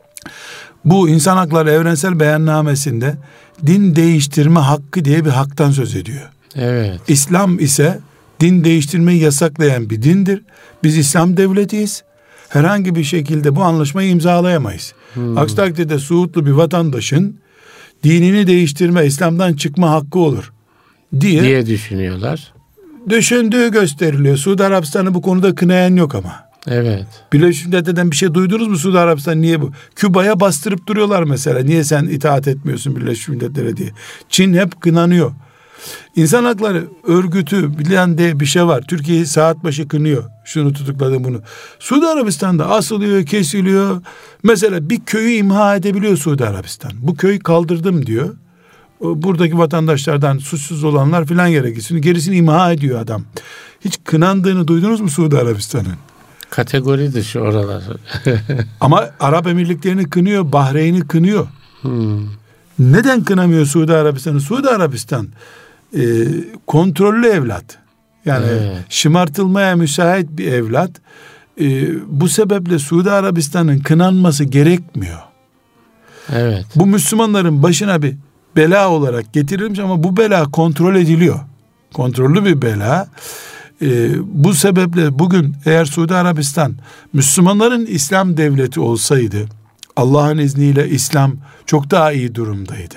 bu İnsan Hakları Evrensel Beyannamesinde din değiştirme hakkı diye bir haktan söz ediyor. Evet. İslam ise din değiştirmeyi yasaklayan bir dindir. Biz İslam devletiyiz. Herhangi bir şekilde bu anlaşmayı imzalayamayız. Hmm. Aksi takdirde Suudlu bir vatandaşın dinini değiştirme, İslam'dan çıkma hakkı olur diye, diye düşünüyorlar. Düşündüğü gösteriliyor. Suudi Arabistan'ı bu konuda kınayan yok ama. Evet. Birleşmiş Milletler'den bir şey duydunuz mu Suudi Arabistan niye bu? Küba'ya bastırıp duruyorlar mesela. Niye sen itaat etmiyorsun Birleşmiş Milletler'e diye. Çin hep kınanıyor. İnsan Hakları Örgütü bilen de bir şey var. Türkiye'yi saat başı kınıyor. Şunu tutukladı bunu. Suudi Arabistan'da asılıyor, kesiliyor. Mesela bir köyü imha edebiliyor Suudi Arabistan. Bu köyü kaldırdım diyor. Buradaki vatandaşlardan suçsuz olanlar filan yere gitsin. Gerisini imha ediyor adam. Hiç kınandığını duydunuz mu Suudi Arabistan'ın? Kategori dışı oralar. Ama Arap Emirlikleri'ni kınıyor, Bahreyn'i kınıyor. Hmm. Neden kınamıyor Suudi Arabistan'ı? Suudi Arabistan e, kontrollü evlat. Yani evet. Şımartılmaya müsait bir evlat. E, bu sebeple Suudi Arabistan'ın kınanması gerekmiyor. Evet. Bu Müslümanların başına bir bela olarak getirilmiş ama bu bela kontrol ediliyor. Kontrollü bir bela. Ee, bu sebeple bugün eğer Suudi Arabistan Müslümanların İslam devleti olsaydı Allah'ın izniyle İslam çok daha iyi durumdaydı.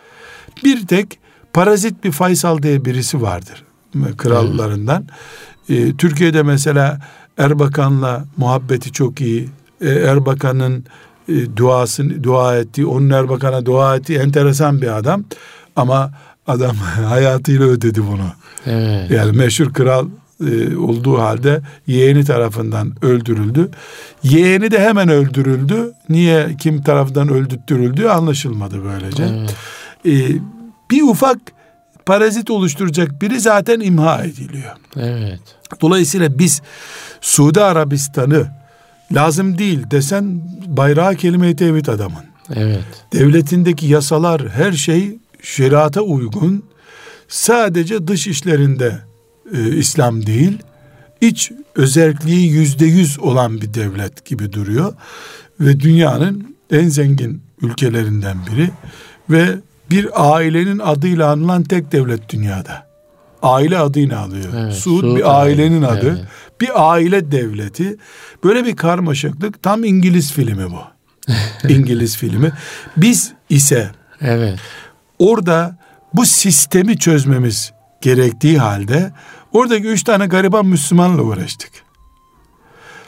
Bir tek parazit bir Faysal diye birisi vardır krallarından. Ee, Türkiye'de mesela Erbakan'la muhabbeti çok iyi. Ee, Erbakan'ın e, duasını dua ettiği, onun Erbakan'a dua ettiği enteresan bir adam. Ama adam hayatıyla ödedi bunu. Evet. Yani meşhur kral e, olduğu halde yeğeni tarafından öldürüldü. Yeğeni de hemen öldürüldü. Niye, kim tarafından öldürtürüldüğü anlaşılmadı böylece. Evet. E, bir ufak parazit oluşturacak biri zaten imha ediliyor. Evet. Dolayısıyla biz Suudi Arabistan'ı lazım değil desen bayrağı kelime-i tevhid adamın. Evet. Devletindeki yasalar, her şey şeriata uygun. Sadece dış işlerinde e, İslam değil, iç özelliği yüzde yüz olan bir devlet gibi duruyor. Ve dünyanın en zengin ülkelerinden biri ve bir ailenin adıyla anılan tek devlet dünyada. Aile adını alıyor. Evet, Suud, Suud bir ailenin aile. adı. Evet. Bir aile devleti. Böyle bir karmaşıklık, tam İngiliz filmi bu. İngiliz filmi. Biz ise evet. orada bu sistemi çözmemiz gerektiği halde oradaki üç tane gariban Müslümanla uğraştık.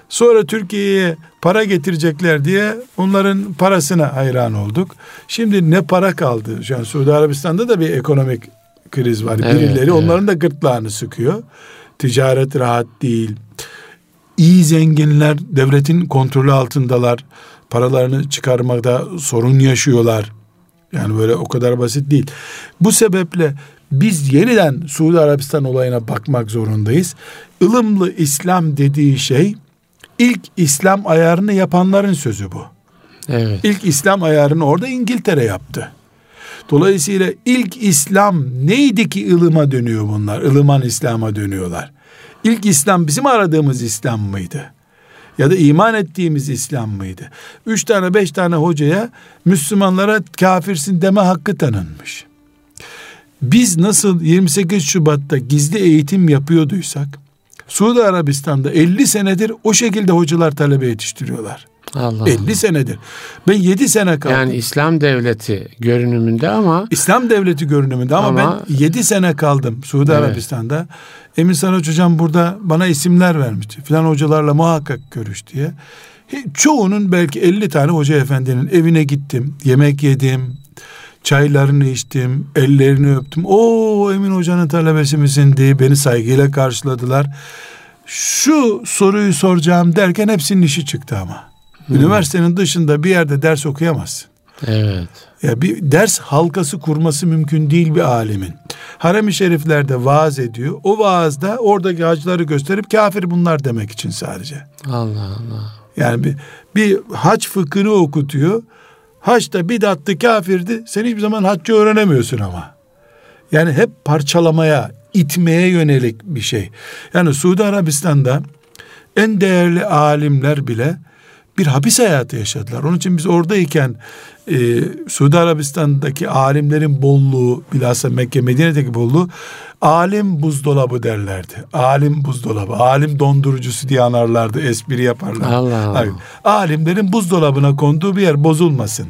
Sonra Türkiye'ye para getirecekler diye onların parasına hayran olduk. Şimdi ne para kaldı? Şu an Suudi Arabistan'da da bir ekonomik kriz var. Evet, Birileri evet. onların da gırtlağını sıkıyor. Ticaret rahat değil. İyi zenginler devletin kontrolü altındalar. Paralarını çıkarmakta sorun yaşıyorlar. Yani böyle o kadar basit değil. Bu sebeple biz yeniden Suudi Arabistan olayına bakmak zorundayız. Ilımlı İslam dediği şey ilk İslam ayarını yapanların sözü bu. Evet. İlk İslam ayarını orada İngiltere yaptı. Dolayısıyla ilk İslam neydi ki ılıma dönüyor bunlar? Ilıman İslam'a dönüyorlar. İlk İslam bizim aradığımız İslam mıydı? Ya da iman ettiğimiz İslam mıydı? Üç tane beş tane hocaya Müslümanlara kafirsin deme hakkı tanınmış. Biz nasıl yirmi sekiz Şubat'ta gizli eğitim yapıyorduysak, Suudi Arabistan'da elli senedir o şekilde hocalar talebe yetiştiriyorlar. Allah elli Allah. senedir. Ben yedi sene kaldım. Yani İslam devleti görünümünde ama İslam devleti görünümünde ama, Ama- ben yedi sene kaldım Suudi Evet. Arabistan'da. Emin Saraç hocam burada bana isimler vermişti. Filan hocalarla muhakkak görüş diye. Çoğunun belki elli tane hoca efendinin evine gittim. Yemek yedim. Çaylarını içtim. Ellerini öptüm. Oo Emin hocanın talebesi misin diye beni saygıyla karşıladılar. Şu soruyu soracağım derken hepsinin işi çıktı ama. Hmm. Üniversitenin dışında bir yerde ders okuyamazsın. evet. Ya bir ders halkası kurması mümkün değil bir alimin. Harem-i şeriflerde vaaz ediyor. O vaazda oradaki hacıları gösterip kafir bunlar demek için sadece. Allah Allah. Yani bir, bir hac fıkhını okutuyor. Haçta bidatlı kafirdi. Sen hiçbir zaman haccı öğrenemiyorsun ama. Yani hep parçalamaya, itmeye yönelik bir şey. Yani Suudi Arabistan'da en değerli alimler bile bir hapis hayatı yaşadılar. Onun için biz oradayken e, Suudi Arabistan'daki alimlerin bolluğu, bilhassa Mekke Medine'deki bolluğu, alim buzdolabı derlerdi. Alim buzdolabı, alim dondurucusu diye anarlardı, espri yaparlar. Allah Allah. Hayır. Alimlerin buzdolabına konduğu bir yer bozulmasın.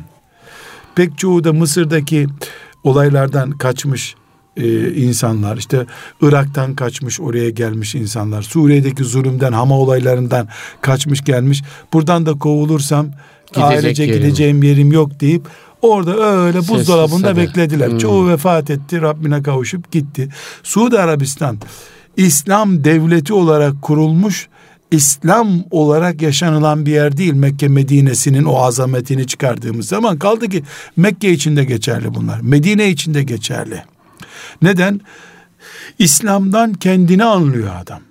Pek çoğu da Mısır'daki olaylardan kaçmış e, insanlar, işte Irak'tan kaçmış oraya gelmiş insanlar, Suriye'deki zulümden, Hama olaylarından kaçmış gelmiş, buradan da kovulursam Gidecek ailece yerim. gideceğim yerim yok deyip orada öyle Sessiz buzdolabında sada. beklediler. Hmm. Çoğu vefat etti, Rabbine kavuşup gitti. Suudi Arabistan İslam devleti olarak kurulmuş, İslam olarak yaşanılan bir yer değil. Mekke Medine'sinin o azametini çıkardığımız zaman kaldı ki Mekke için de geçerli bunlar. Medine için de geçerli. Neden? İslam'dan kendini anlıyor adam.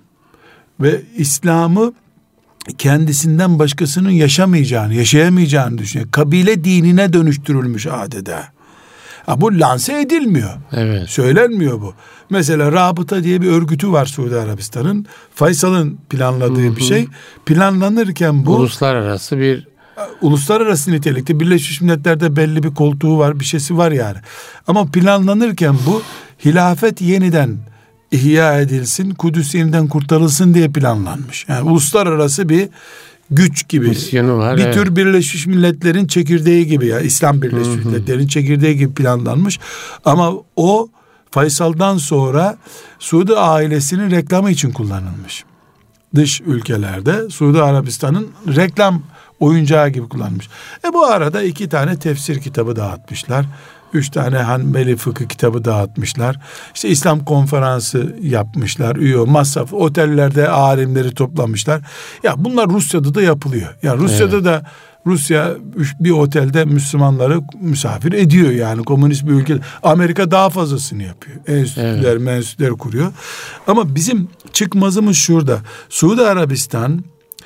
Ve İslam'ı kendisinden başkasının yaşamayacağını, yaşayamayacağını düşünüyor. Kabile dinine dönüştürülmüş adeta. Ha, bu lanse edilmiyor. Evet. Söylenmiyor bu. Mesela Rabıta diye bir örgütü var Suudi Arabistan'ın. Faysal'ın planladığı Hı hı. bir şey. Planlanırken bu Uluslararası bir uluslararası nitelikte, Birleşmiş Milletler'de belli bir koltuğu var, bir şeysi var yani. Ama planlanırken bu hilafet yeniden ihya edilsin, Kudüs yeniden kurtarılsın diye planlanmış. Yani uluslararası bir güç gibi. misyonu var. Bir evet. tür Birleşmiş Milletler'in çekirdeği gibi ya. İslam Birleşmiş Hı hı. Milletler'in çekirdeği gibi planlanmış. Ama o Faysal'dan sonra Suudi ailesinin reklamı için kullanılmış. Dış ülkelerde Suudi Arabistan'ın reklam oyuncağı gibi kullanmış. E bu arada iki tane tefsir kitabı dağıtmışlar. Üç tane Hanbeli fıkıh kitabı dağıtmışlar. İşte İslam konferansı yapmışlar. Üye masraf, otellerde alimleri toplamışlar. Ya bunlar Rusya'da da yapılıyor. Ya Rusya'da Evet. da Rusya bir otelde Müslümanları misafir ediyor yani, komünist bir ülke. Amerika daha fazlasını yapıyor. Enstitüler, Evet. mensütler kuruyor. Ama bizim çıkmazımız şurada. Suudi Arabistan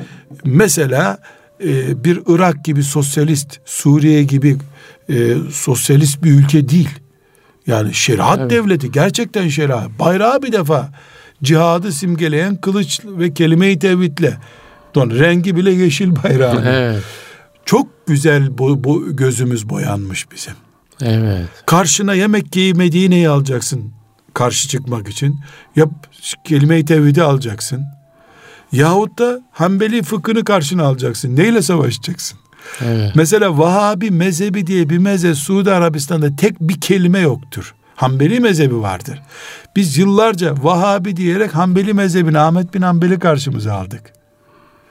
mesela e, bir Irak gibi sosyalist, Suriye gibi e, sosyalist bir ülke değil. Yani şeriat Evet. devleti, gerçekten şeriat. Bayrağı bir defa cihadı simgeleyen kılıç ve kelime-i tevhidle. Don rengi bile yeşil bayrağı. Evet. Çok güzel bu, bu gözümüz boyanmış bizim. Evet. Karşına ya Mekke'yi, Medine'yi alacaksın karşı çıkmak için. Ya kelime-i tevhidi alacaksın. Yahut da Hanbeli fıkhını karşına alacaksın. Neyle savaşacaksın? Evet. Mesela Vahabi mezhebi diye bir mezhep Suudi Arabistan'da tek bir kelime yoktur. Hanbeli mezhebi vardır. Biz yıllarca Vahabi diyerek Hanbeli mezhebini, Ahmet bin Hanbel'i karşımıza aldık.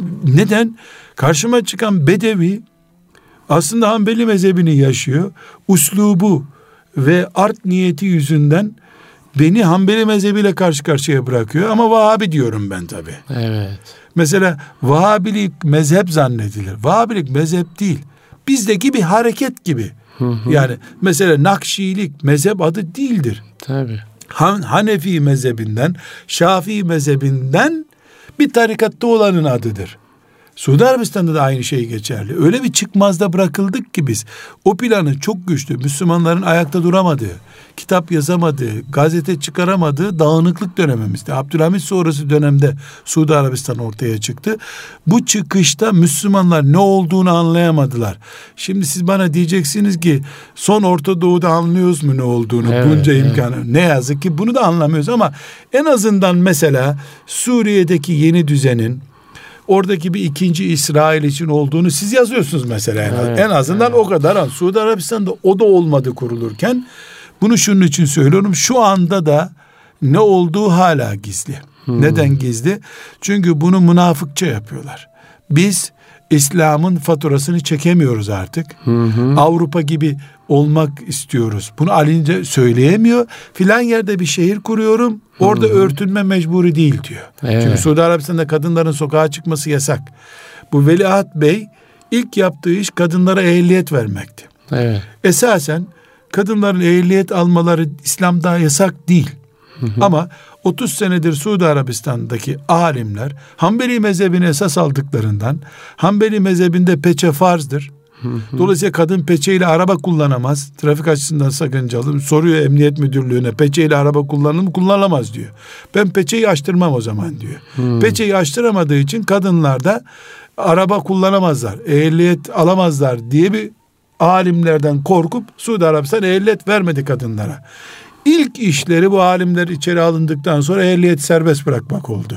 Neden? Karşıma çıkan Bedevi aslında Hanbeli mezhebini yaşıyor. Uslubu ve art niyeti yüzünden beni Hanbeli mezhebiyle karşı karşıya bırakıyor. Ama Vahabi diyorum ben tabii. Evet. Mesela Vahabilik mezhep zannedilir. Vahabilik mezhep değil. Bizdeki bir hareket gibi. Hı hı. Yani mesela Nakşilik mezhep adı değildir. Tabii. Han, Hanefi mezhebinden, Şafii mezhebinden bir tarikatta olanın adıdır. Suudi Arabistan'da da aynı şey geçerli. Öyle bir çıkmazda bırakıldık ki biz. O planı çok güçlü. Müslümanların ayakta duramadığı, kitap yazamadığı, gazete çıkaramadığı dağınıklık dönemimizde. Abdülhamit sonrası dönemde Suudi Arabistan ortaya çıktı. Bu çıkışta Müslümanlar ne olduğunu anlayamadılar. Şimdi siz bana diyeceksiniz ki son Orta Doğu'da anlıyoruz mu ne olduğunu? Evet, bunca evet. imkanı. Ne yazık ki bunu da anlamıyoruz ama en azından mesela Suriye'deki yeni düzenin oradaki bir ikinci İsrail için olduğunu siz yazıyorsunuz mesela. Evet, en azından evet. o kadar. Suudi Arabistan'da o da olmadı kurulurken. Bunu şunun için söylüyorum. Şu anda da ne olduğu hala gizli. Hmm. Neden gizli? Çünkü bunu münafıkça yapıyorlar. Biz İslam'ın faturasını çekemiyoruz artık. Hı hı. Avrupa gibi olmak istiyoruz. Bunu alince söyleyemiyor. Filan yerde bir şehir kuruyorum. Orada hı hı. örtünme mecburi değil diyor. Evet. Çünkü Suudi Arabistan'da kadınların sokağa çıkması yasak. Bu Veliaht Bey ilk yaptığı iş kadınlara ehliyet vermekti. Evet. Esasen kadınların ehliyet almaları İslam'da yasak değil. Hı hı. Ama otuz senedir Suudi Arabistan'daki alimler Hanbeli mezhebini esas aldıklarından Hanbeli mezhebinde peçe farzdır. Hı hı. Dolayısıyla kadın peçeyle araba kullanamaz. Trafik açısından sakıncalı. Soruyor emniyet müdürlüğüne, peçeyle araba kullanılır mı? Kullanılamaz diyor. Ben peçeyi açtırmam o zaman diyor. Hı. Peçeyi açtıramadığı için kadınlar da araba kullanamazlar, ehliyet alamazlar diye bir alimlerden korkup Suudi Arabistan ehliyet vermedi kadınlara. İlk işleri bu alimler içeri alındıktan sonra ehliyet serbest bırakmak oldu.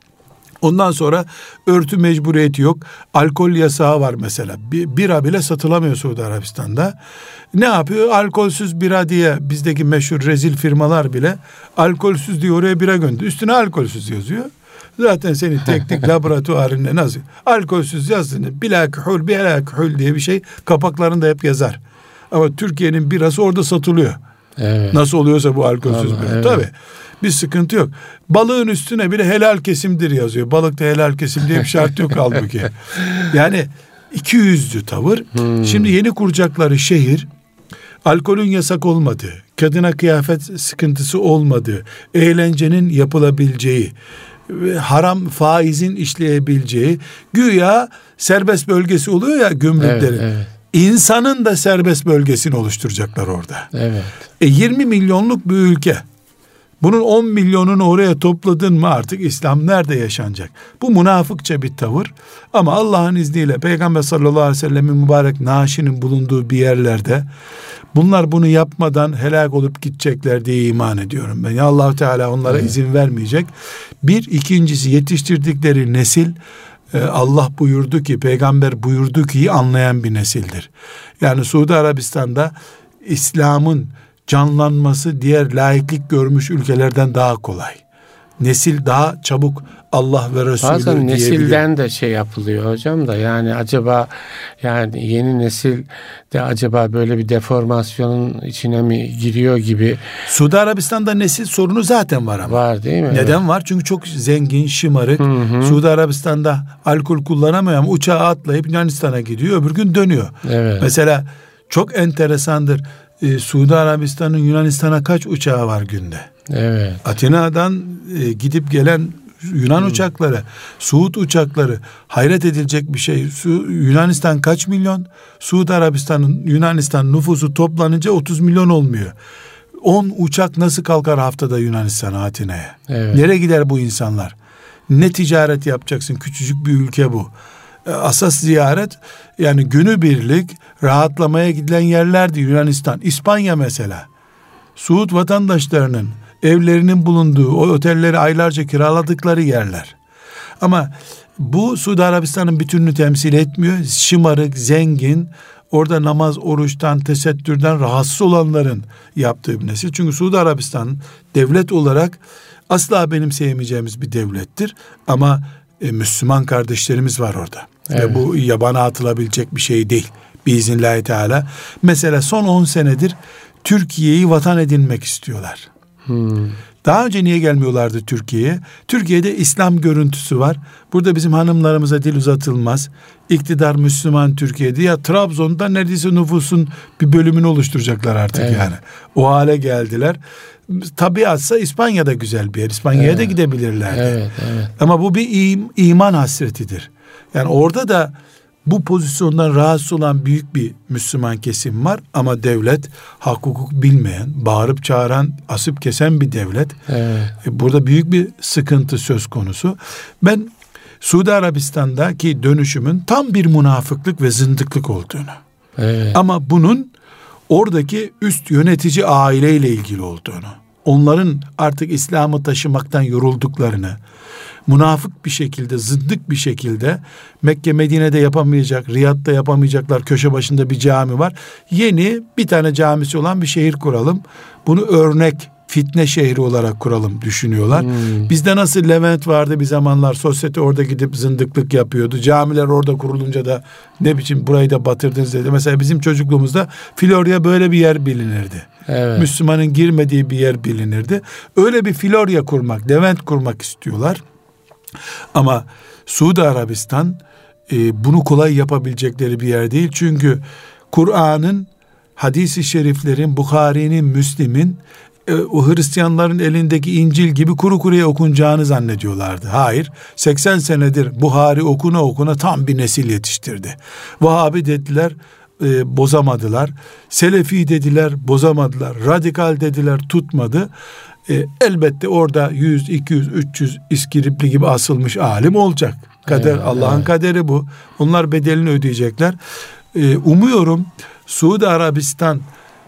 Ondan sonra örtü mecburiyeti yok. Alkol yasağı var mesela. Bir, bira bile satılamıyor Suudi Arabistan'da. Ne yapıyor? Alkolsüz bira diye bizdeki meşhur rezil firmalar bile alkolsüz diye oraya bira gönderiyor. Üstüne alkolsüz yazıyor. Zaten senin teknik laboratuvarında nasıl? Alkolsüz yazdığını bila kühül, bila kühül diye bir şey kapaklarında hep yazar. Ama Türkiye'nin birası orada satılıyor. Evet. Nasıl oluyorsa bu alkolsüz bira. Evet. Tabii. Bir sıkıntı yok. Balığın üstüne bile helal kesimdir yazıyor. Balıkta helal kesim diye bir şart yok halbuki. Yani iki yüzlü tavır. Hmm. Şimdi yeni kuracakları şehir alkolün yasak olmadığı, kadına kıyafet sıkıntısı olmadığı, eğlencenin yapılabileceği, haram faizin işleyebileceği, güya serbest bölgesi oluyor ya gümrüklerin. Evet, evet. İnsanın da serbest bölgesini oluşturacaklar orada. Evet. E yirmi milyonluk bir ülke. Bunun on milyonunu oraya topladın mı artık İslam nerede yaşanacak? Bu münafıkça bir tavır. Ama Allah'ın izniyle Peygamber sallallahu aleyhi ve sellemin mübarek naaşının bulunduğu bir yerlerde bunlar bunu yapmadan helak olup gidecekler diye iman ediyorum ben. Ya Allah Teala onlara evet. izin vermeyecek. Bir, ikincisi yetiştirdikleri nesil Allah buyurdu ki, peygamber buyurdu ki anlayan bir nesildir. Yani Suudi Arabistan'da İslam'ın canlanması diğer laiklik görmüş ülkelerden daha kolay. Nesil daha çabuk Allah ve Resulü bazen diyebiliyor. Nesilden de şey yapılıyor hocam da yani acaba yani yeni nesil de acaba böyle bir deformasyonun içine mi giriyor gibi. Suudi Arabistan'da nesil sorunu zaten var ama. Var değil mi? Neden evet. var? Çünkü çok zengin, şımarık. Hı hı. Suudi Arabistan'da alkol kullanamıyor ama uçağa atlayıp Yunanistan'a gidiyor, öbür gün dönüyor. Evet. Mesela çok enteresandır. Ee, Suudi Arabistan'ın Yunanistan'a kaç uçağı var günde? Evet. Atina'dan e, gidip gelen Yunan hmm. uçakları, Suud uçakları, hayret edilecek bir şey. Su, Yunanistan kaç milyon? Suudi Arabistan'ın Yunanistan nüfusu toplanınca otuz milyon olmuyor. on uçak nasıl kalkar haftada Yunanistan'a, Atina'ya? Evet. Nereye gider bu insanlar? Ne ticaret yapacaksın? Küçücük bir ülke bu. Asas ziyaret yani günübirlik rahatlamaya gidilen yerlerdi Yunanistan. İspanya mesela. Suud vatandaşlarının evlerinin bulunduğu o otelleri aylarca kiraladıkları yerler. Ama bu Suudi Arabistan'ın bütününü temsil etmiyor. Şımarık, zengin, orada namaz, oruçtan, tesettürden rahatsız olanların yaptığı bir nesil. Çünkü Suudi Arabistan devlet olarak asla benimseyemeyeceğimiz bir devlettir. Ama e, Müslüman kardeşlerimiz var orada. Evet. Ve bu yabana atılabilecek bir şey değil. Biiznillahü teala. Mesela son on senedir Türkiye'yi vatan edinmek istiyorlar. Hmm. Daha önce niye gelmiyorlardı Türkiye'ye? Türkiye'de İslam görüntüsü var. Burada bizim hanımlarımıza dil uzatılmaz. İktidar Müslüman Türkiye'de. Ya Trabzon'da neredeyse nüfusun bir bölümünü oluşturacaklar artık, evet. Yani. O hale geldiler. Tabiatsa İspanya'da güzel bir yer. İspanya'ya evet. da gidebilirlerdi. Evet, evet. Ama bu bir im- iman hasretidir. Yani orada da bu pozisyondan rahatsız olan büyük bir Müslüman kesim var ama devlet hak hukuk bilmeyen, bağırıp çağıran, asıp kesen bir devlet. Evet. Burada büyük bir sıkıntı söz konusu. Ben Suudi Arabistan'daki dönüşümün tam bir münafıklık ve zındıklık olduğunu, evet. ama bunun oradaki üst yönetici aileyle ilgili olduğunu, onların artık İslam'ı taşımaktan yorulduklarını, münafık bir şekilde, zıddık bir şekilde Mekke Medine'de yapamayacak, Riyad'da yapamayacaklar, köşe başında bir cami var. Yeni bir tane camisi olan bir şehir kuralım. Bunu örnek fitne şehri olarak kuralım düşünüyorlar. Hmm. Bizde nasıl Levent vardı bir zamanlar, sosyete orada gidip zındıklık yapıyordu. Camiler orada kurulunca da ne biçim burayı da batırdınız dedi. Mesela bizim çocukluğumuzda Florya böyle bir yer bilinirdi. Evet. Müslümanın girmediği bir yer bilinirdi. Öyle bir Florya kurmak, Levent kurmak istiyorlar. Ama Suudi Arabistan e, bunu kolay yapabilecekleri bir yer değil. Çünkü Kur'an'ın, hadis-i şeriflerin, Bukhari'nin, Müslim'in e, o Hristiyanların elindeki İncil gibi kuru kuruya okunacağını zannediyorlardı. Hayır, seksen senedir Buhari okuna okuna tam bir nesil yetiştirdi. Vahhabi dediler, e, bozamadılar. Selefi dediler, bozamadılar. Radikal dediler, tutmadı. E, elbette orada yüz, iki yüz, üç yüz İskilipli gibi asılmış alim olacak. Kader, evet, Allah'ın evet. kaderi bu. Onlar bedelini ödeyecekler. E, umuyorum Suudi Arabistan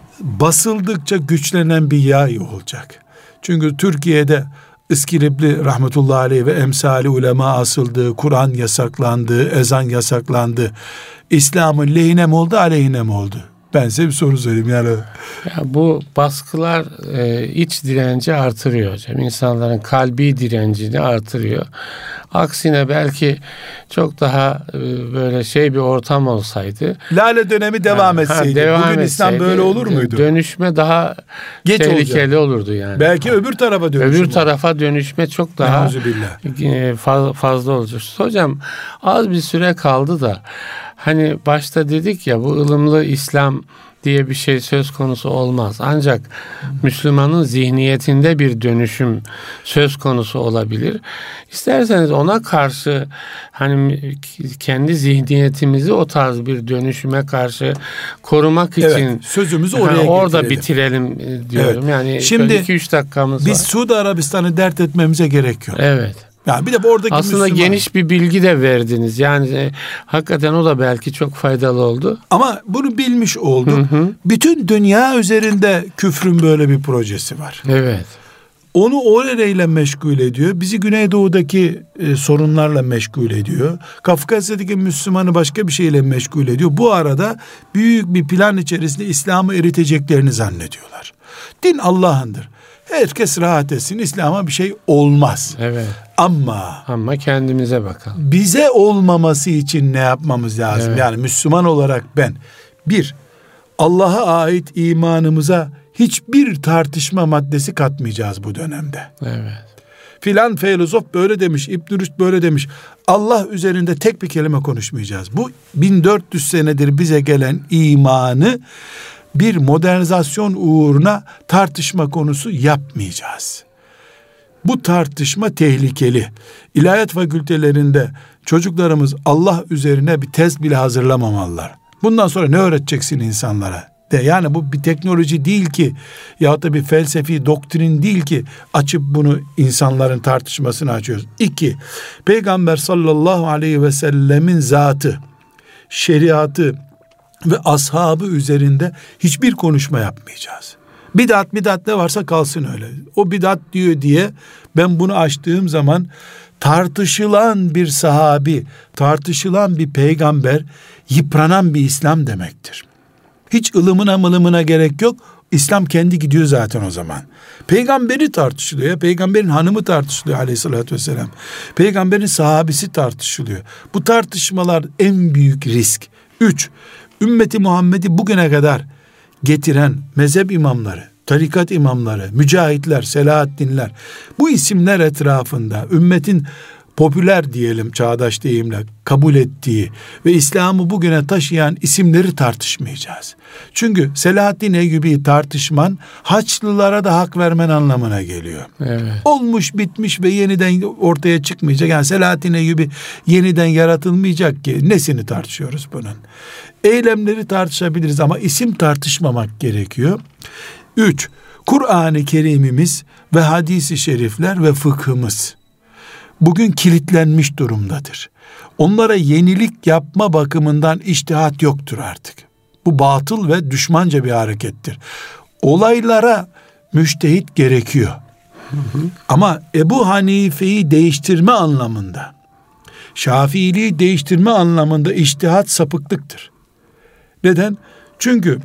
basıldıkça güçlenen bir yay olacak. Çünkü Türkiye'de İskilipli rahmetullahi aleyh ve emsali ulema asıldı, Kur'an yasaklandı, ezan yasaklandı. İslam'ın lehine mi oldu, aleyhine mi oldu? Ben size bir soru söyleyeyim yani. Ya bu baskılar e, iç direnci artırıyor hocam. İnsanların kalbi direncini artırıyor. Aksine belki çok daha e, böyle şey bir ortam olsaydı. Lale dönemi devam ha, etseydi. Ha, devam bugün etseydi, İslam böyle olur muydu? Dönüşme daha geç tehlikeli olacak. Olurdu yani. Belki öbür tarafa dönüşme. Öbür tarafa dönüşme çok daha e, fazla, fazla olacak. Hocam az bir süre kaldı da hani başta dedik ya, bu ılımlı İslam diye bir şey söz konusu olmaz. Ancak Müslümanın zihniyetinde bir dönüşüm söz konusu olabilir. İsterseniz ona karşı hani kendi zihniyetimizi o tarz bir dönüşüme karşı korumak için evet, sözümüzü oraya hani orada getirelim. bitirelim diyorum. Evet. Yani şimdi iki üç dakikamız biz var. Suudi Arabistan'ı dert etmemize gerek yok. Evet. Yani bir de oradaki aslında Müslüman, geniş bir bilgi de verdiniz. Yani e, hakikaten o da belki çok faydalı oldu. Ama bunu bilmiş olduk. Hı hı. Bütün dünya üzerinde küfrün böyle bir projesi var. Evet. Onu o nereyle meşgul ediyor. Bizi Güneydoğu'daki e, sorunlarla meşgul ediyor. Kafkasya'daki Müslümanı başka bir şeyle meşgul ediyor. Bu arada büyük bir plan içerisinde İslam'ı eriteceklerini zannediyorlar. Din Allah'ındır. Herkes rahat etsin. İslam'a bir şey olmaz. Evet. Ama ama kendimize bakalım. Bize olmaması için ne yapmamız lazım? Evet. Yani Müslüman olarak ben bir, Allah'a ait imanımıza hiçbir tartışma maddesi katmayacağız bu dönemde. Evet. Filan filozof böyle demiş, İbn Rüşd böyle demiş. Allah üzerinde tek bir kelime konuşmayacağız. Bu bin dört yüz senedir bize gelen imanı bir modernizasyon uğruna tartışma konusu yapmayacağız. Bu tartışma tehlikeli. İlahiyat fakültelerinde çocuklarımız Allah üzerine bir tez bile hazırlamamalılar. Bundan sonra ne öğreteceksin insanlara? De yani bu bir teknoloji değil ki, ya da bir felsefi doktrin değil ki açıp bunu insanların tartışmasını açıyoruz. İki, Peygamber sallallahu aleyhi ve sellemin zatı, şeriatı ve ashabı üzerinde hiçbir konuşma yapmayacağız. Bidat bidat ne varsa kalsın öyle. O bidat diyor diye ben bunu açtığım zaman tartışılan bir sahabi, tartışılan bir peygamber, yıpranan bir İslam demektir. Hiç ılımına mılımına gerek yok. İslam kendi gidiyor zaten o zaman. Peygamberi tartışılıyor. Peygamberin hanımı tartışılıyor aleyhissalatü vesselam. Peygamberin sahabesi tartışılıyor. Bu tartışmalar en büyük risk. Üç, ümmeti Muhammed'i bugüne kadar getiren mezhep imamları, tarikat imamları, mücahitler, Selahaddinler, bu isimler etrafında ümmetin popüler diyelim, çağdaş deyimle kabul ettiği ve İslam'ı bugüne taşıyan isimleri tartışmayacağız. Çünkü Selahaddin Eyyubi'yi tartışman Haçlılara da hak vermen anlamına geliyor. Evet. Olmuş bitmiş ve yeniden ortaya çıkmayacak. Yani Selahaddin Eyyubi yeniden yaratılmayacak ki nesini tartışıyoruz bunun? Eylemleri tartışabiliriz ama isim tartışmamak gerekiyor. Üç, Kur'an-ı Kerim'imiz ve hadis-i şerifler ve fıkhımız bugün kilitlenmiş durumdadır. Onlara yenilik yapma bakımından içtihat yoktur artık. Bu batıl ve düşmanca bir harekettir. Olaylara müştehit gerekiyor. Hı hı. Ama Ebu Hanife'yi değiştirme anlamında, Şafiiliği değiştirme anlamında içtihat sapıklıktır. Neden? Çünkü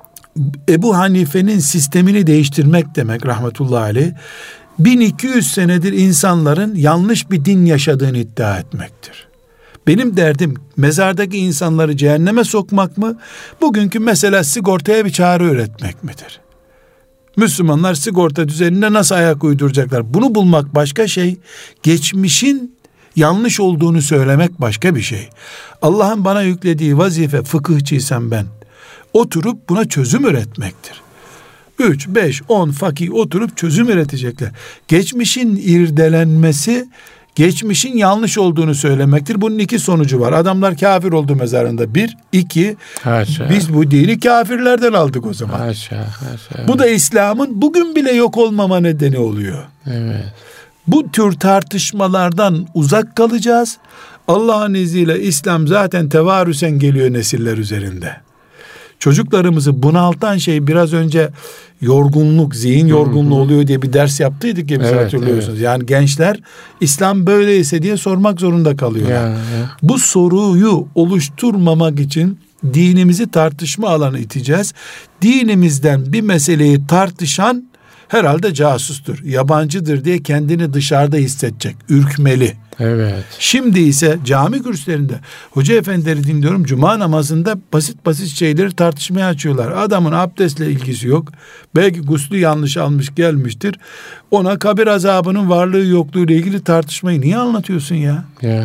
Ebu Hanife'nin sistemini değiştirmek demek rahmetullahi aleyh, bin iki yüz senedir insanların yanlış bir din yaşadığını iddia etmektir. Benim derdim mezardaki insanları cehenneme sokmak mı? Bugünkü mesela sigortaya bir çare üretmek midir? Müslümanlar sigorta düzenine nasıl ayak uyduracaklar? Bunu bulmak başka şey. Geçmişin yanlış olduğunu söylemek başka bir şey. Allah'ın bana yüklediği vazife, fıkıhçıysam ben, oturup buna çözüm üretmektir. Üç, beş, on fakih oturup çözüm üretecekler. Geçmişin irdelenmesi, geçmişin yanlış olduğunu söylemektir. Bunun iki sonucu var. Adamlar kafir oldu mezarında. Bir, iki, haşa, biz bu dini kafirlerden aldık o zaman. Haşa, haşa. Bu da İslam'ın bugün bile yok olmama nedeni oluyor. Evet. Bu tür tartışmalardan uzak kalacağız. Allah'ın izniyle İslam zaten tevarüsen geliyor nesiller üzerinde. Çocuklarımızı bunaltan şey biraz önce yorgunluk, zihin yorgunluğu oluyor diye bir ders yaptıydık ya biz, evet, hatırlıyorsunuz. Evet. Yani gençler İslam böyleyse diye sormak zorunda kalıyorlar. Ya, ya. Bu soruyu oluşturmamak için dinimizi tartışma alanı iteceğiz. Dinimizden bir meseleyi tartışan herhalde casustur, yabancıdır diye kendini dışarıda hissedecek, ürkmeli. Evet. Şimdi ise cami kürsülerinde hoca efendileri dinliyorum, cuma namazında basit basit şeyleri tartışmaya açıyorlar. Adamın abdestle ilgisi yok. Belki guslu yanlış almış gelmiştir. Ona kabir azabının varlığı yokluğu ile ilgili tartışmayı niye anlatıyorsun ya? Ya.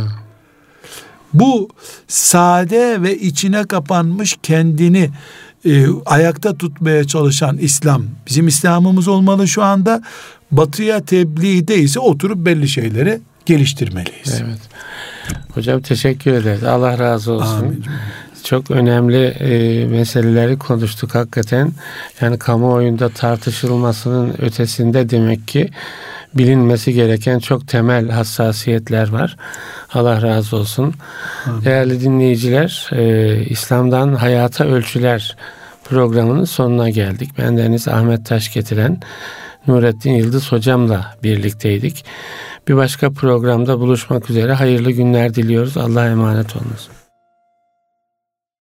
Bu sade ve içine kapanmış, kendini e, ayakta tutmaya çalışan İslam bizim İslam'ımız olmalı şu anda. Batıya tebliğde ise oturup belli şeyleri geliştirmeliyiz. Evet. Hocam teşekkür ederiz. Allah razı olsun. Amin. Çok önemli e, meseleleri konuştuk hakikaten. Yani kamuoyunda tartışılmasının ötesinde demek ki bilinmesi gereken çok temel hassasiyetler var. Allah razı olsun. Amin. Değerli dinleyiciler, e, İslam'dan Hayata Ölçüler programının sonuna geldik. Bendeniz Ahmet Taş getiren Nurettin Yıldız hocamla birlikteydik. Bir başka programda buluşmak üzere. Hayırlı günler diliyoruz. Allah'a emanet olunuz.